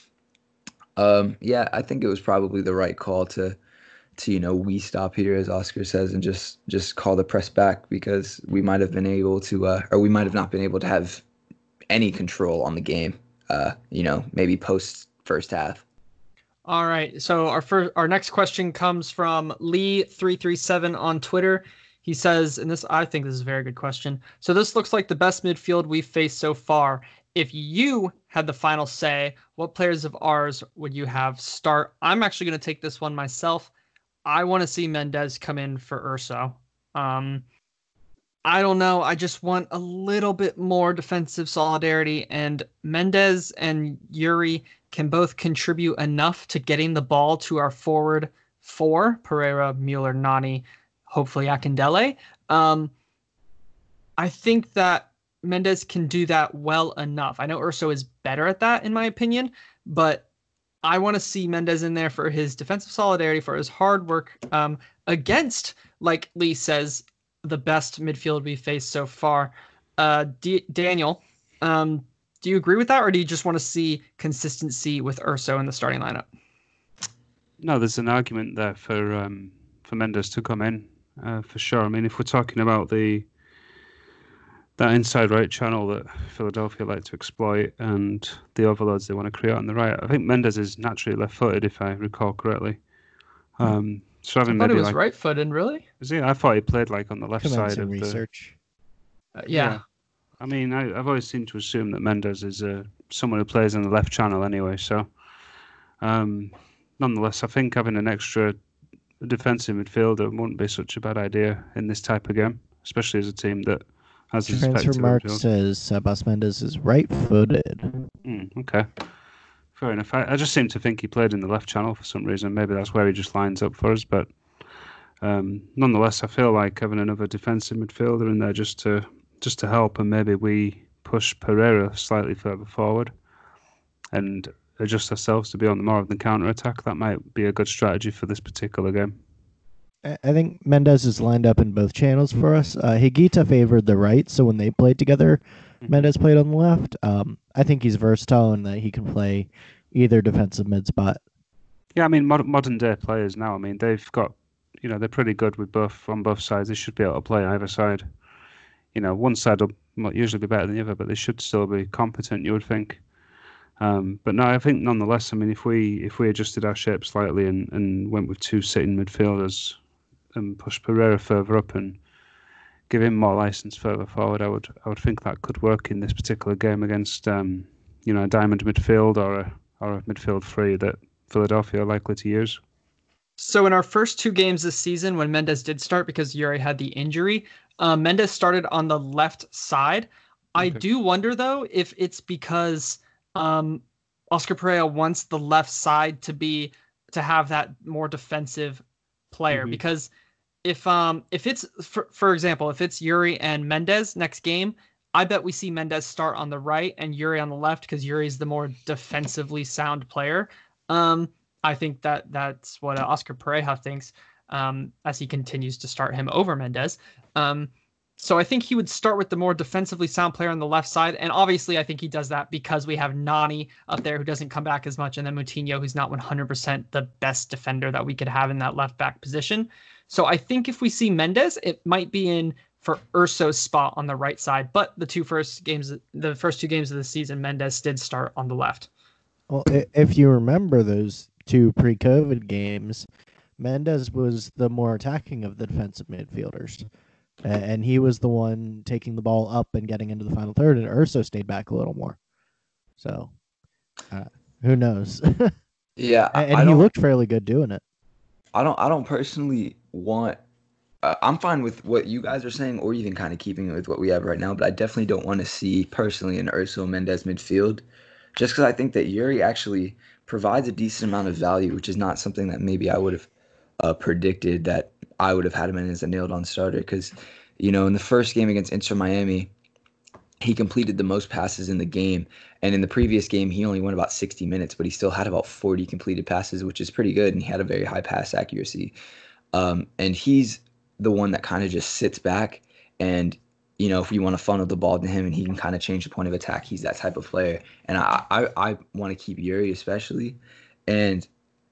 I think it was probably the right call to we stop here, as Oscar says, and just call the press back, because we might have been able to or we might have not been able to have any control on the game maybe post first half. All right, so our next question comes from Lee337 on Twitter. He says, and I think this is a very good question. So this looks like the best midfield we've faced so far. If you had the final say, what players of ours would you have start? I'm actually going to take this one myself. I want to see Mendez come in for Urso. I don't know. I just want a little bit more defensive solidarity, and Mendez and Yuri can both contribute enough to getting the ball to our forward four, Pereira, Mueller, Nani, hopefully Akindele. I think that Mendez can do that well enough. I know Urso is better at that, in my opinion, but I want to see Mendez in there for his defensive solidarity, for his hard work against, like Lee says, the best midfield we've faced so far. Daniel, do you agree with that, or do you just want to see consistency with Urso in the starting lineup? No, there's an argument there for Mendez to come in. For sure. I mean, if we're talking about that inside right channel that Philadelphia like to exploit and the overloads they want to create on the right, I think Mendez is naturally left-footed, if I recall correctly. So having I thought maybe he was right-footed, really? Is he? I thought he played like on the left side of research. Yeah. I mean, I've always seemed to assume that Mendez is someone who plays on the left channel anyway. So, nonetheless, I think having an extra defensive midfielder wouldn't be such a bad idea in this type of game, especially as a team that has a Transfer Mark says Sebas Mendez is right-footed. Okay, fair enough. I just seem to think he played in the left channel for some reason. Maybe that's where he just lines up for us. But nonetheless, I feel like having another defensive midfielder in there just to help, and maybe we push Pereira slightly further forward and adjust ourselves to be on the more of the counter-attack. That might be a good strategy for this particular game. I think Mendez is lined up in both channels for us. Higuita favored the right, so when they played together, Mendez played on the left. I think he's versatile in that he can play either defensive mid spot. Yeah, I mean, modern day players now, I mean, they've got, they're pretty good with on both sides. They should be able to play either side. One side will usually be better than the other, but they should still be competent, you would think. But no, I think nonetheless, I mean, if we adjusted our shape slightly and went with two sitting midfielders and pushed Pereira further up and give him more license further forward, I would think that could work in this particular game against a diamond midfield or a midfield three that Philadelphia are likely to use. So in our first two games this season, when Mendez did start because Yuri had the injury, Mendez started on the left side. I do wonder, though, if it's because Oscar Pereira wants the left side to have that more defensive player. Because if it's, for example, if it's Yuri and Mendez next game, I bet we see Mendez start on the right and Yuri on the left because Yuri's the more defensively sound player. I think that's what Oscar Pereira thinks as he continues to start him over Mendez. So I think he would start with the more defensively sound player on the left side. And obviously, I think he does that because we have Nani up there who doesn't come back as much. And then Moutinho, who's not 100% the best defender that we could have in that left back position. So I think if we see Mendez, it might be in for Urso's spot on the right side. But the first two games of the season, Mendez did start on the left. Well, if you remember those two pre-COVID games, Mendez was the more attacking of the defensive midfielders. And he was the one taking the ball up and getting into the final third, and Urso stayed back a little more. So, who knows? Yeah, And I he don't. looked fairly good doing it. I don't personally want. I'm fine with what you guys are saying, or even kind of keeping it with what we have right now. But I definitely don't want to see personally an Urso Mendez midfield, just because I think that Yuri actually provides a decent amount of value, which is not something that maybe I would have predicted that I would have had him in as a nailed-on starter. Because, in the first game against Inter Miami, he completed the most passes in the game. And in the previous game, he only went about 60 minutes, but he still had about 40 completed passes, which is pretty good. And he had a very high pass accuracy. And he's the one that kind of just sits back. And, if we want to funnel the ball to him and he can kind of change the point of attack, he's that type of player. And I want to keep Yuri especially. And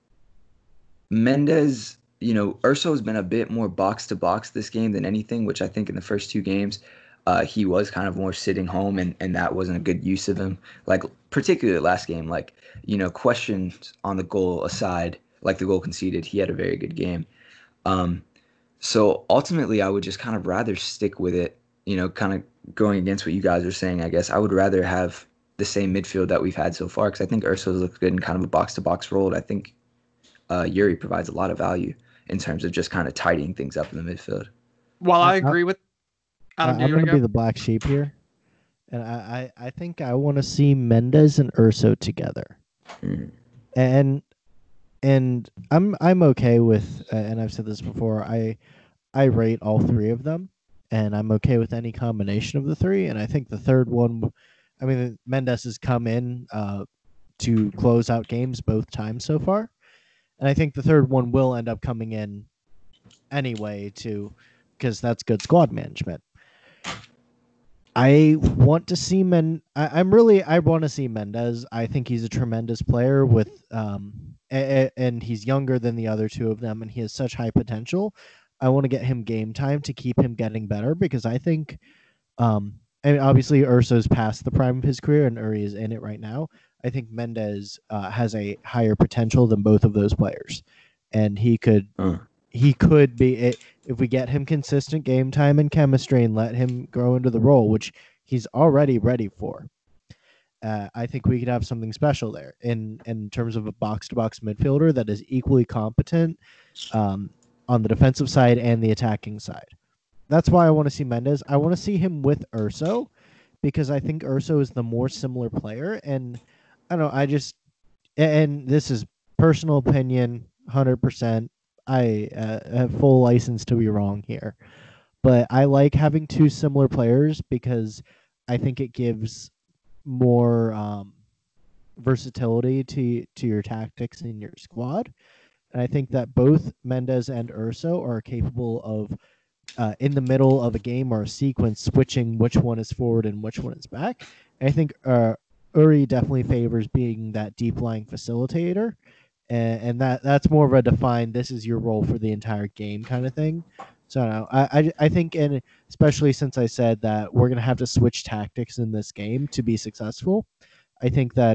Mendez, Urso has been a bit more box to box this game than anything, which I think in the first two games, he was kind of more sitting home, and that wasn't a good use of him. Like, particularly last game, questions on the goal aside, like the goal conceded, he had a very good game. So ultimately, I would just kind of rather stick with it, kind of going against what you guys are saying, I guess. I would rather have the same midfield that we've had so far, because I think Urso's looked good in kind of a box to box role. And I think Yuri provides a lot of value in terms of just kind of tidying things up in the midfield. While I agree with Adam, I'm going to be the black sheep here, and I think I want to see Mendez and Urso together, and I'm okay with, and I've said this before, I rate all three of them, and I'm okay with any combination of the three, and I think the third one, I mean, Mendez has come in to close out games both times so far. And I think the third one will end up coming in anyway, because that's good squad management. I want to see I want to see Mendez. I think he's a tremendous player with and he's younger than the other two of them, and he has such high potential. I want to get him game time to keep him getting better, because I think and obviously Urso's past the prime of his career and Uri is in it right now. I think Mendez has a higher potential than both of those players, and he could be it if we get him consistent game time and chemistry and let him grow into the role, which he's already ready for. I think we could have something special there in terms of a box to box midfielder that is equally competent on the defensive side and the attacking side. That's why I want to see Mendez. I want to see him with Urso, because I think Urso is the more similar player, and I don't know, and this is personal opinion, 100%. I have full license to be wrong here, but I like having two similar players because I think it gives more versatility to your tactics in your squad, and I think that both Mendez and Urso are capable of in the middle of a game or a sequence switching which one is forward and which one is back. And I think Uri definitely favors being that deep lying facilitator, and that's more of a defined, this is your role for the entire game kind of thing. So I think, and especially since I said that we're gonna have to switch tactics in this game to be successful, I think that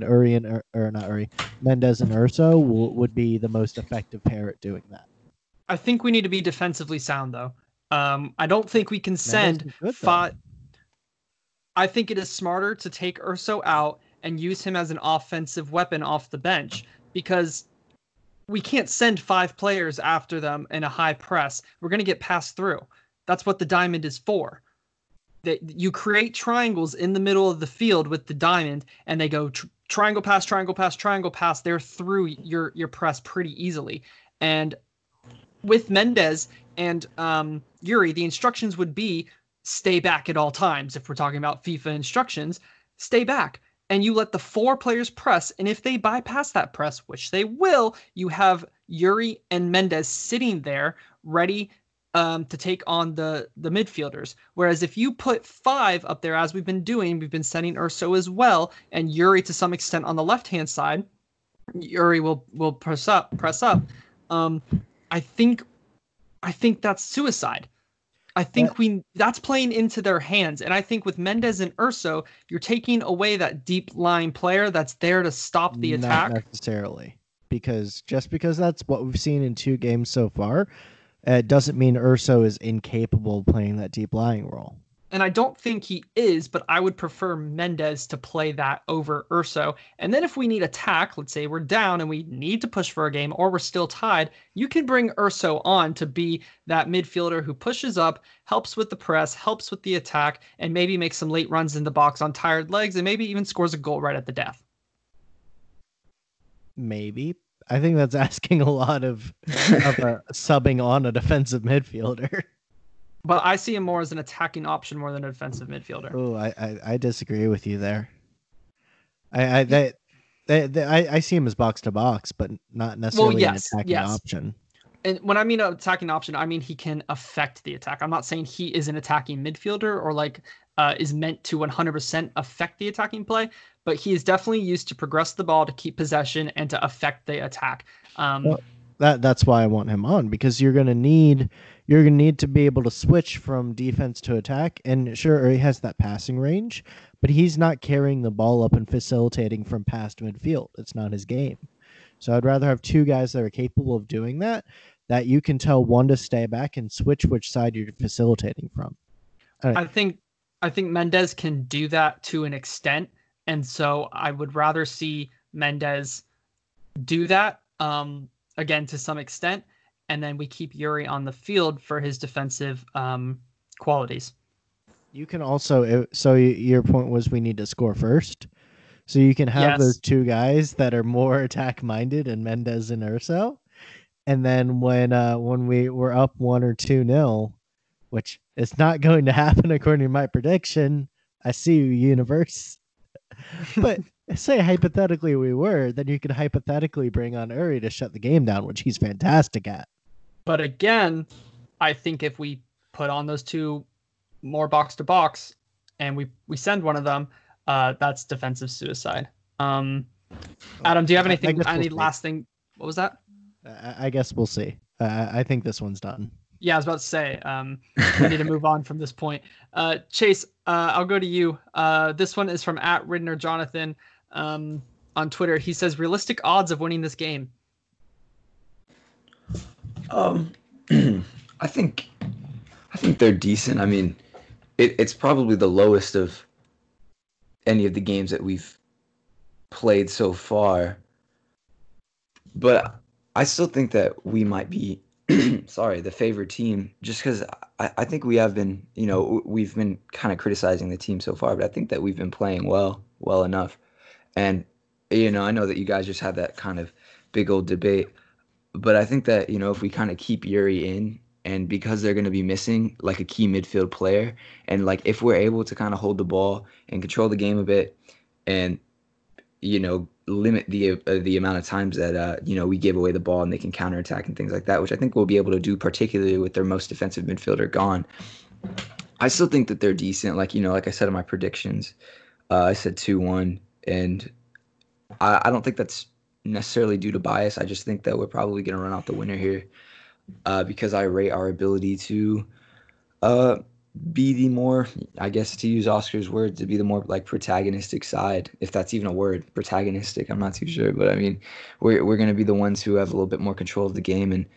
Mendez and Urso would be the most effective pair at doing that. I think we need to be defensively sound, though. I don't think we can send five. I think it is smarter to take Urso out and use him as an offensive weapon off the bench, because we can't send 5 players after them in a high press. We're going to get passed through. That's what the diamond is for. You create triangles in the middle of the field with the diamond, and they go triangle pass, triangle pass, triangle pass. They're through your press pretty easily. And with Mendez and Yuri, the instructions would be stay back at all times. If we're talking about FIFA instructions, stay back. And you let the 4 players press, and if they bypass that press, which they will, you have Yuri and Mendez sitting there ready to take on the midfielders. Whereas if you put 5 up there, as we've been doing, we've been sending Urso as well, and Yuri to some extent on the left-hand side, Yuri will press up. I think that's suicide. I think that's playing into their hands. And I think with Mendez and Urso, you're taking away that deep line player that's there to stop the attack. Not necessarily, because that's what we've seen in 2 games so far. It doesn't mean Urso is incapable of playing that deep lying role. And I don't think he is, but I would prefer Mendez to play that over Urso. And then if we need attack, let's say we're down and we need to push for a game or we're still tied, you can bring Urso on to be that midfielder who pushes up, helps with the press, helps with the attack, and maybe makes some late runs in the box on tired legs and maybe even scores a goal right at the death. Maybe. I think that's asking a lot of subbing on a defensive midfielder. But I see him more as an attacking option more than a defensive midfielder. Oh, I disagree with you there. I see him as box to box, but not necessarily an attacking option. And when I mean an attacking option, I mean he can affect the attack. I'm not saying he is an attacking midfielder or like is meant to 100% affect the attacking play, but he is definitely used to progress the ball, to keep possession, and to affect the attack. Well, that's why I want him on, because you're gonna need to be able to switch from defense to attack. And sure, he has that passing range, but he's not carrying the ball up and facilitating from past midfield. It's not his game. So I'd rather have two guys that are capable of doing that you can tell one to stay back and switch which side you're facilitating from. I think Mendez can do that to an extent, and so I would rather see Mendez do that again to some extent, and then we keep Yuri on the field for his defensive qualities. You can also, so your point was we need to score first. So you can have those two guys that are more attack minded, and Mendez and Urso. And then when we were up 1 or 2-0, which is not going to happen according to my prediction, I see you, universe. But say hypothetically we were, then you could hypothetically bring on Uri to shut the game down, which he's fantastic at. But again, I think if we put on those two more box to box and we send one of them, that's defensive suicide. Adam, do you have anything? Last thing? What was that? I guess we'll see. I think this one's done. Yeah, I was about to say we need to move on from this point. Chase, I'll go to you. This one is from @RidnerJonathan on Twitter. He says, realistic odds of winning this game. I think they're decent. I mean, it's probably the lowest of any of the games that we've played so far. But I still think that we might be the favorite team, just because I think we have been, we've been kind of criticizing the team so far, but I think that we've been playing well enough. And, I know that you guys just had that kind of big old debate, but I think that, if we kind of keep Yuri in, and because they're going to be missing like a key midfield player, and like if we're able to kind of hold the ball and control the game a bit, and, limit the amount of times that we give away the ball and they can counterattack and things like that, which I think we'll be able to do, particularly with their most defensive midfielder gone. I still think that they're decent. Like I said in my predictions, I said 2-1, and I don't think that's necessarily due to bias. I just think that we're probably going to run out the winner here because I rate our ability to be the more, I guess, to use Oscar's word, to be the more like protagonistic side, if that's even a word. Protagonistic, I'm not too sure, but I mean, we're going to be the ones who have a little bit more control of the game, and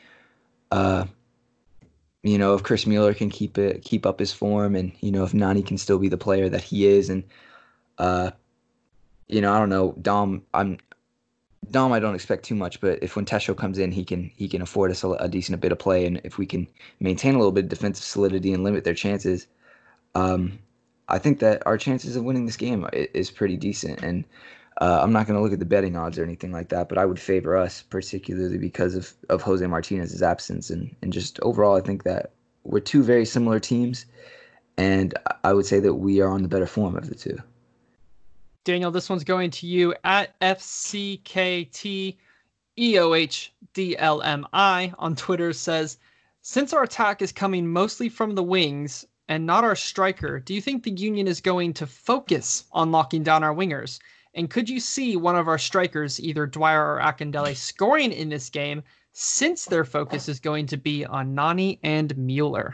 if Chris Mueller can keep up his form, and if Nani can still be the player that he is, and I don't know, Dom, I don't expect too much, but if when Tesho comes in, he can afford us a decent bit of play, and if we can maintain a little bit of defensive solidity and limit their chances, I think that our chances of winning this game is pretty decent. And I'm not going to look at the betting odds or anything like that, but I would favor us, particularly because of Jose Martinez's absence, and just overall, I think that we're two very similar teams, and I would say that we are on the better form of the two. Daniel, this one's going to you @FCKTEOHDLMI on Twitter. Says, since our attack is coming mostly from the wings and not our striker, do you think the Union is going to focus on locking down our wingers? And could you see one of our strikers, either Dwyer or Akindele, scoring in this game, since their focus is going to be on Nani and Mueller?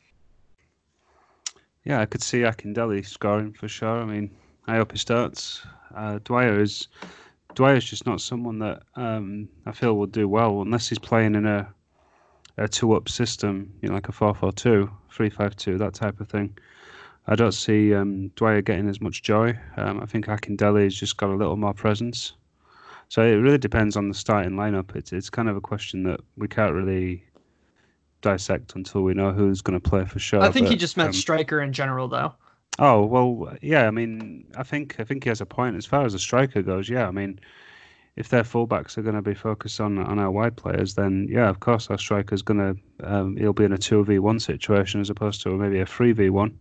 Yeah, I could see Akindele scoring for sure. I mean, I hope he starts. Dwyer's just not someone that I feel will do well unless he's playing in a a two-up system, like a 4-4-2, 3-5-2, that type of thing. I don't see Dwyer getting as much joy. I think Akindele's just got a little more presence. So it really depends on the starting lineup. It's kind of a question that we can't really dissect until we know who's going to play for sure. I think he just meant striker in general, though. Oh well, yeah. I mean, I think he has a point as far as the striker goes. Yeah, I mean, if their fullbacks are going to be focused on our wide players, then yeah, of course our striker's going to he'll be in a 2v1 situation as opposed to maybe a 3v1.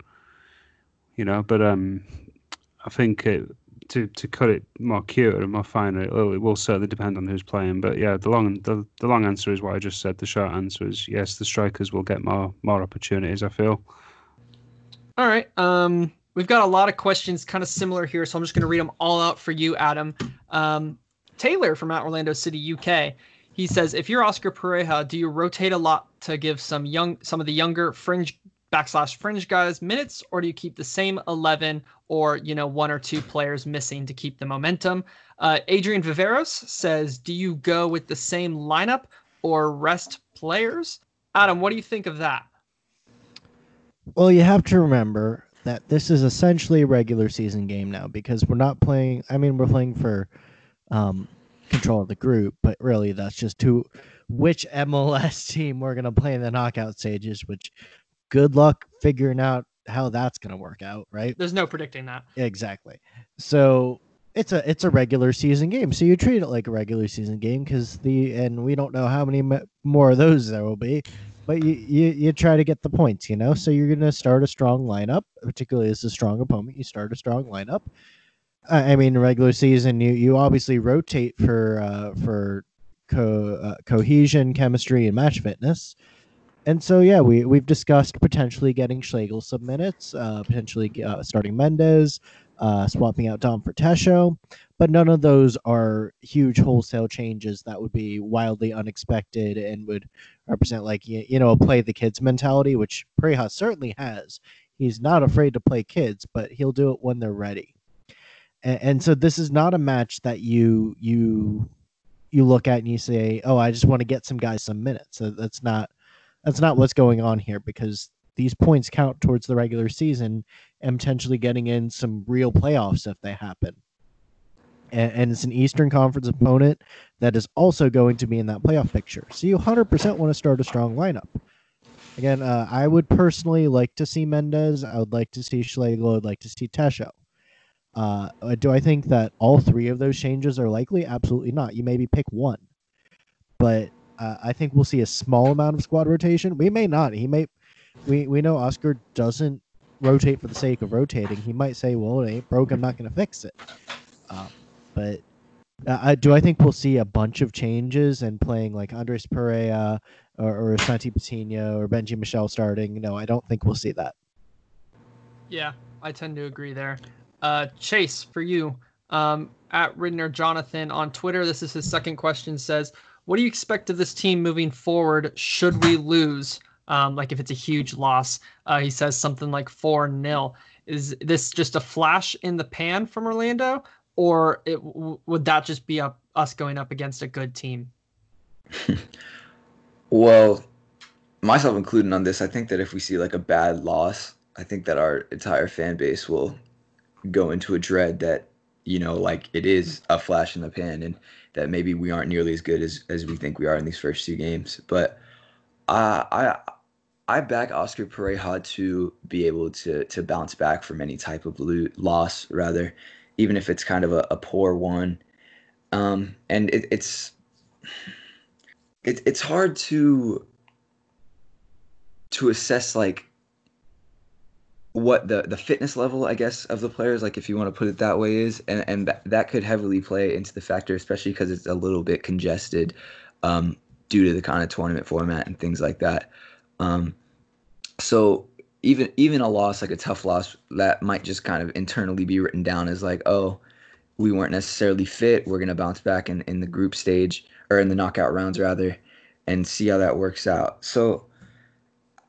But I think to cut it more cute and more fine, it will certainly depend on who's playing. But yeah, the long answer is what I just said. The short answer is yes, the strikers will get more opportunities, I feel. All right. We've got a lot of questions kind of similar here, so I'm just going to read them all out for you, Adam. Taylor from Orlando City, UK. He says, if you're Oscar Pareja, do you rotate a lot to give some of the younger fringe guys minutes, or do you keep the same 11 or, one or two players missing to keep the momentum? Adrian Viveros says, do you go with the same lineup or rest players? Adam, what do you think of that? Well, you have to remember that this is essentially a regular season game now because we're not playing. I mean, we're playing for control of the group, but really that's just which MLS team we're going to play in the knockout stages, which good luck figuring out how that's going to work out, right? There's no predicting that. Exactly. So it's a regular season game. So you treat it like a regular season game and we don't know how many more of those there will be. But you try to get the points, So you're going to start a strong lineup, particularly as a strong opponent. You start a strong lineup. I mean, regular season, you obviously rotate for cohesion, chemistry, and match fitness. And so, yeah, we've discussed potentially getting Schlegel some minutes, potentially starting Mendez, swapping out Dom for Tesho. But none of those are huge wholesale changes that would be wildly unexpected and would represent a play the kids mentality, which Pareja certainly has. He's not afraid to play kids, but he'll do it when they're ready. And so this is not a match that you look at and you say, oh, I just want to get some guys some minutes. So that's not what's going on here, because these points count towards the regular season and potentially getting in some real playoffs if they happen. And it's an Eastern Conference opponent that is also going to be in that playoff picture. So you 100% want to start a strong lineup. Again, I would personally like to see Mendez. I would like to see Schlegel. I'd like to see Tesho. Do I think that all three of those changes are likely? Absolutely not. You maybe pick one. But I think we'll see a small amount of squad rotation. We may not. We know Oscar doesn't rotate for the sake of rotating. He might say, well, it ain't broke, I'm not going to fix it. But do I think we'll see a bunch of changes and playing like Andres Perea or Santi Patino or Benji Michel starting? No, I don't think we'll see that. Yeah, I tend to agree there. Chase, for you, at Ridner Jonathan on Twitter, this is his second question, says, what do you expect of this team moving forward should we lose? Like if it's a huge loss, he says something like 4-0. Is this just a flash in the pan from Orlando? Or would that just be us going up against a good team? Well, myself included on this, I think that if we see like a bad loss, I think that our entire fan base will go into a dread that, like it is a flash in the pan and that maybe we aren't nearly as good as we think we are in these first two games. But I back Oscar Pareja to be able to bounce back from any type of loss, rather, even if it's kind of a poor one. And it's hard to assess like what the fitness level, I guess, of the players, like if you want to put it that way, is, and that could heavily play into the factor, especially because it's a little bit congested due to the kind of tournament format and things like that. So even a loss, like a tough loss, that might just kind of internally be written down as like, oh, we weren't necessarily fit. We're going to bounce back in the group stage, or in the knockout rounds rather, and see how that works out. So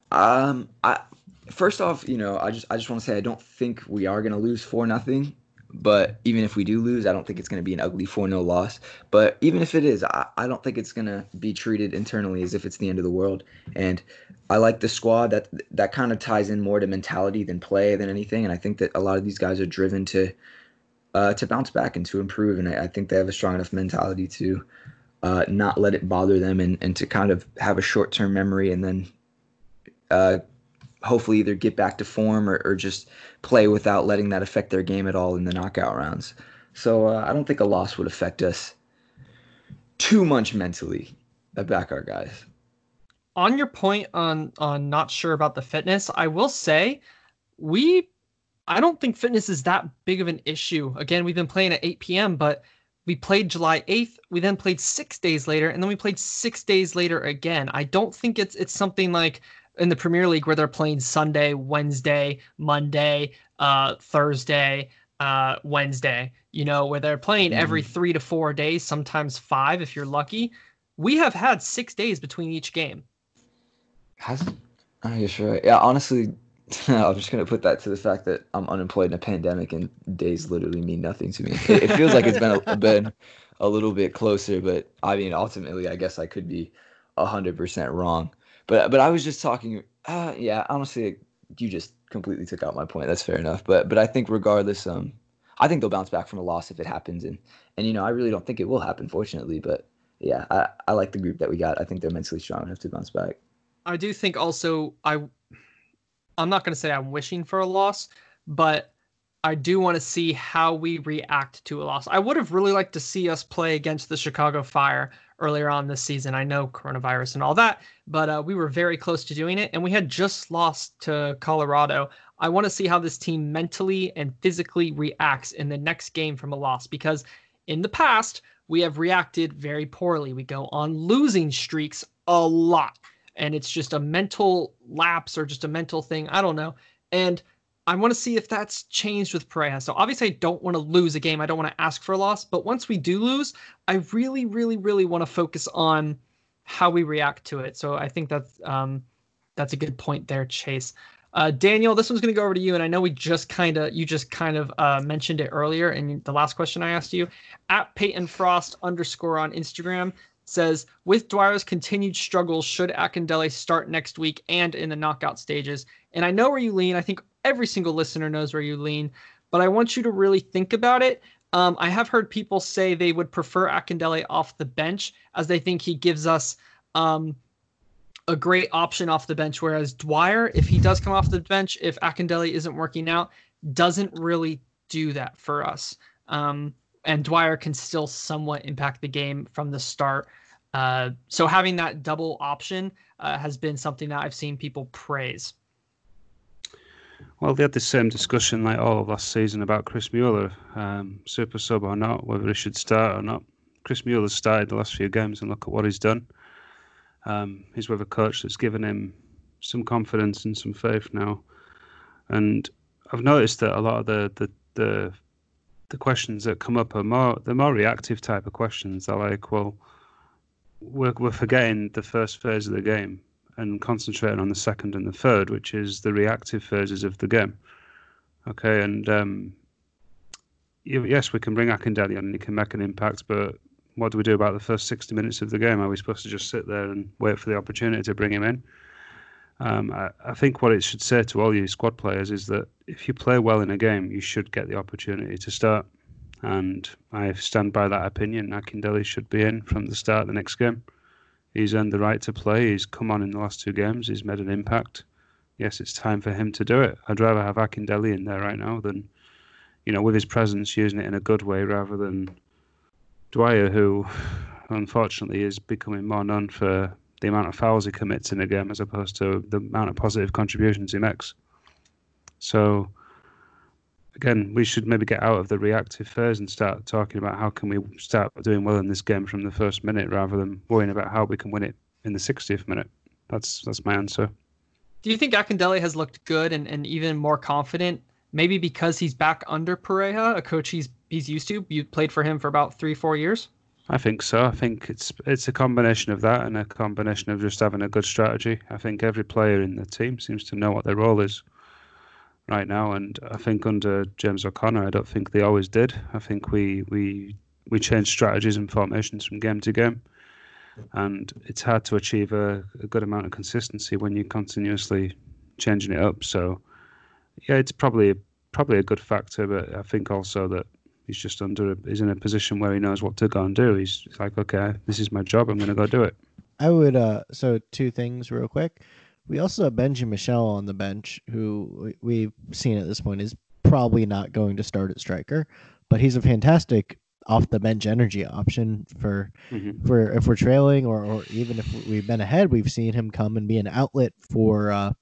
first off, I just want to say I don't think we are going to lose 4-0, But even if we do lose, I don't think it's going to be an ugly 4-0 loss. But even if it is, I don't think it's going to be treated internally as if it's the end of the world. And I like the squad. That kind of ties in more to mentality than play than anything. And I think that a lot of these guys are driven to bounce back and to improve. And I think they have a strong enough mentality to not let it bother them and to kind of have a short-term memory and then hopefully either get back to form or just play without letting that affect their game at all in the knockout rounds. So I don't think a loss would affect us too much mentally. I back our guys. On your point on not sure about the fitness, I will say I don't think fitness is that big of an issue. Again, we've been playing at 8 p.m., but we played July 8th. We then played 6 days later, and then we played 6 days later again. I don't think it's something like in the Premier League where they're playing Sunday, Wednesday, Monday, Thursday, Wednesday, where they're playing every 3 to 4 days, sometimes 5 if you're lucky. We have had 6 days between each game. I guess you're right. Yeah, honestly, I'm just going to put that to the fact that I'm unemployed in a pandemic and days literally mean nothing to me. It feels like it's been a little bit closer, but I mean, ultimately, I guess I could be 100% wrong. But I was just talking. Yeah, honestly, you just completely took out my point. That's fair enough. But I think regardless, I think they'll bounce back from a loss if it happens, and I really don't think it will happen, fortunately. But yeah, I like the group that we got. I think they're mentally strong enough to bounce back. I do think also I'm not going to say I'm wishing for a loss, but I do want to see how we react to a loss. I would have really liked to see us play against the Chicago Fire earlier on this season. I know coronavirus and all that, but we were very close to doing it, and we had just lost to Colorado. I want to see how this team mentally and physically reacts in the next game from a loss, because in the past, we have reacted very poorly. We go on losing streaks a lot, and it's just a mental lapse or just a mental thing. I don't know. And I want to see if that's changed with Pareja. So obviously I don't want to lose a game. I don't want to ask for a loss. But once we do lose, I really, really, really want to focus on how we react to it. So I think that's a good point there, Chase. Daniel, this one's going to go over to you. And I know you just kind of mentioned it earlier in the last question I asked you. At @PeytonFrost_ on Instagram says, with Dwyer's continued struggles, should Akindele start next week and in the knockout stages? And I know where you lean. I think every single listener knows where you lean, but I want you to really think about it. I have heard people say they would prefer Akindele off the bench, as they think he gives us a great option off the bench, whereas Dwyer, if he does come off the bench, if Akindele isn't working out, doesn't really do that for us. And Dwyer can still somewhat impact the game from the start. So having that double option has been something that I've seen people praise. Well, they had the same discussion like all of last season about Chris Mueller, super sub or not, whether he should start or not. Chris Mueller's started the last few games, and look at what he's done. He's with a coach that's given him some confidence and some faith now. And I've noticed that a lot of the questions that come up are more reactive type of questions. They're like, well, we're forgetting the first phase of the game and concentrating on the second and the third, which is the reactive phases of the game. Okay, and yes, we can bring Akindele on and he can make an impact, but what do we do about the first 60 minutes of the game? Are we supposed to just sit there and wait for the opportunity to bring him in? I think what it should say to all you squad players is that if you play well in a game, you should get the opportunity to start. And I stand by that opinion. Akindele should be in from the start of the next game. He's earned the right to play. He's come on in the last 2 games. He's made an impact. Yes, it's time for him to do it. I'd rather have Akindele in there right now than, with his presence, using it in a good way rather than Dwyer, who unfortunately is becoming more known for the amount of fouls he commits in a game as opposed to the amount of positive contributions he makes. So, again, we should maybe get out of the reactive phase and start talking about how can we start doing well in this game from the first minute rather than worrying about how we can win it in the 60th minute. That's my answer. Do you think Akindele has looked good and even more confident, maybe because he's back under Pareja, a coach he's used to? You played for him for about 3-4 years? I think so. I think it's a combination of that and a combination of just having a good strategy. I think every player in the team seems to know what their role is. right now. And I think under James O'Connor, I don't think they always did. I think we changed strategies and formations from game to game, and it's hard to achieve a good amount of consistency when you're continuously changing it up. So yeah, it's probably a good factor, but I think also that he's just he's in a position where he knows what to go and do. He's like, okay, this is my job. I'm going to go do it. I would so two things real quick. We also have Benji Michelle on the bench, who we've seen at this point is probably not going to start at striker, but he's a fantastic off the bench energy option for if we're trailing or even if we've been ahead. We've seen him come and be an outlet for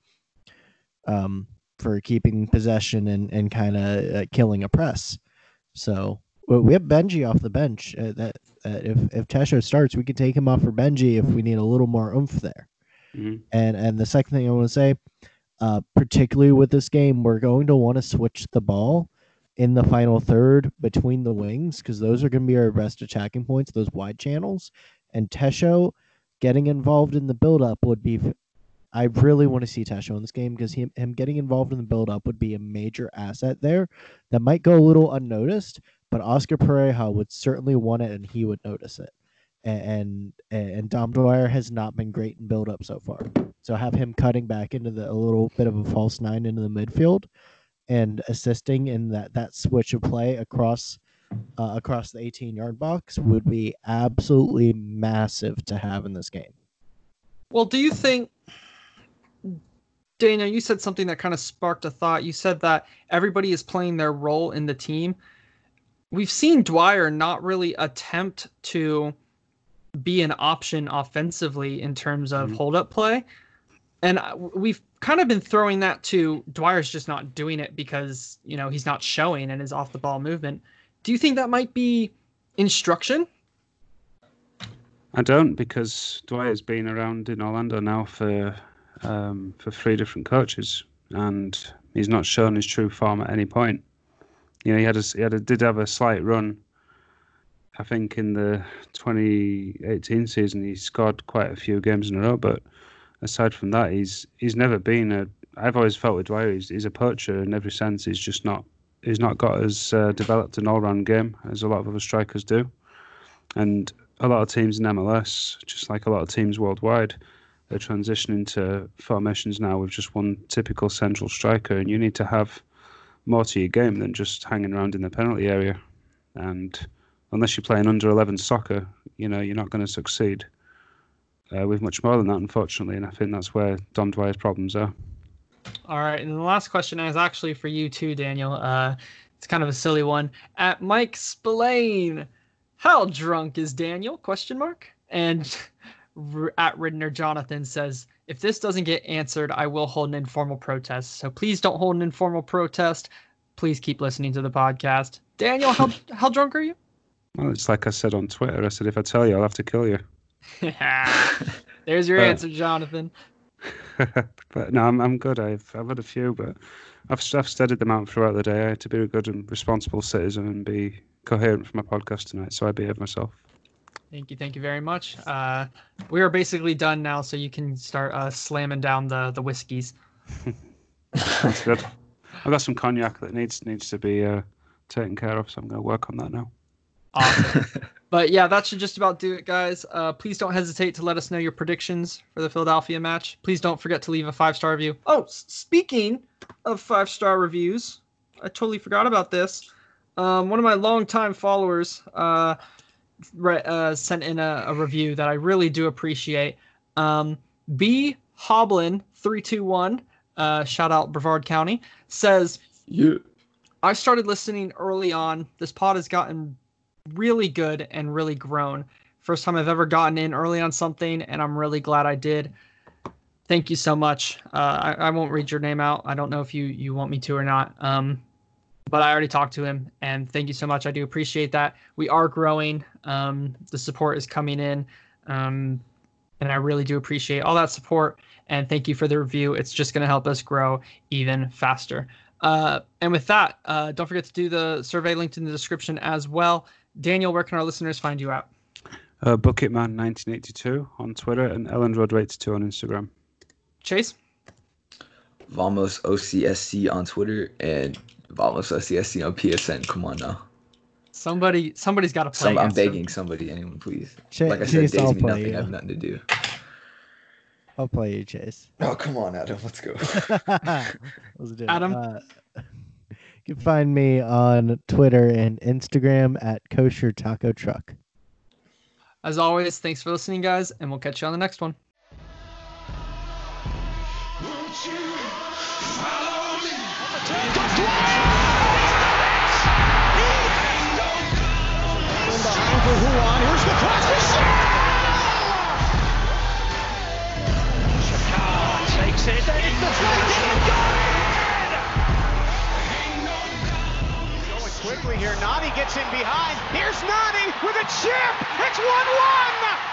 keeping possession and kind of killing a press. So we have Benji off the bench. That if Tesho starts, we could take him off for Benji if we need a little more oomph there. And the second thing I want to say, particularly with this game, we're going to want to switch the ball in the final third between the wings, because those are going to be our best attacking points, those wide channels. And Tesho getting involved in the build-up would be... I really want to see Tesho in this game, because him getting involved in the build-up would be a major asset there that might go a little unnoticed, but Oscar Pereira would certainly want it, and he would notice it. And Dom Dwyer has not been great in build-up so far. So have him cutting back into a little bit of a false nine into the midfield and assisting in that switch of play across the 18-yard box would be absolutely massive to have in this game. Well, do you think, Daniel, you said something that kind of sparked a thought. You said that everybody is playing their role in the team. We've seen Dwyer not really attempt to be an option offensively in terms of hold-up play. And we've kind of been throwing that to Dwyer's just not doing it because, he's not showing in his off-the-ball movement. Do you think that might be instruction? I don't, because Dwyer's been around in Orlando now for 3 different coaches, and he's not shown his true form at any point. He did have a slight run. I think in the 2018 season he scored quite a few games in a row, but aside from that, he's never been I've always felt with Dwyer, he's a poacher in every sense. He's not got as developed an all-round game as a lot of other strikers do, and a lot of teams in MLS, just like a lot of teams worldwide, are transitioning to formations now with just one typical central striker, and you need to have more to your game than just hanging around in the penalty area. And unless you're playing under 11 soccer, you're not going to succeed with much more than that, unfortunately. And I think that's where Dom Dwyer's problems are. All right, and the last question is actually for you too, Daniel. It's kind of a silly one. At Mike Spillane, how drunk is Daniel? ? And at Ridner Jonathan says, if this doesn't get answered, I will hold an informal protest. So please don't hold an informal protest. Please keep listening to the podcast. Daniel, how drunk are you? Well, it's like I said on Twitter. I said, if I tell you, I'll have to kill you. There's your answer, Jonathan. But no, I'm good. I've had a few, but I've studied them out throughout the day. I had to be a good and responsible citizen and be coherent for my podcast tonight, so I behaved myself. Thank you very much. We are basically done now, so you can start slamming down the whiskeys. That's good. I've got some cognac that needs to be taken care of, so I'm going to work on that now. Awesome. But yeah, that should just about do it, guys. Please don't hesitate to let us know your predictions for the Philadelphia match. Please don't forget to leave a 5-star review. Oh, speaking of 5-star reviews, I totally forgot about this. One of my longtime followers sent in a review that I really do appreciate. B Hoblin 321, shout out Brevard County, says, Yeah. I started listening early on. This pod has gotten really good and really grown. First time I've ever gotten in early on something, and I'm really glad I did. Thank you so much. I won't read your name out. I don't know if you want me to or not. But I already talked to him, and thank you so much. I do appreciate that. We are growing. The support is coming in, and I really do appreciate all that support. And thank you for the review. It's just going to help us grow even faster. And with that, don't forget to do the survey linked in the description as well. Daniel, where can our listeners find you at? Bucketman1982 on Twitter and EllenRoad82 on Instagram. Chase? Vamos OCSC on Twitter and Vamos OCSC on PSN. Come on now. Somebody's got to play. I'm begging somebody, anyone, please. Chase, Like I said, days I'll mean play nothing. you. I have nothing to do. I'll play you, Chase. Oh, come on, Adam. Let's go. Let's do it. Adam? You can find me on Twitter and Instagram at Kosher Taco Truck. As always, thanks for listening, guys, and we'll catch you on the next one. Behind for Huan. Here's the cross for Shakar takes it. And it's the flag and going quickly here. Nani gets in behind. Here's Nani with a chip. It's 1-1.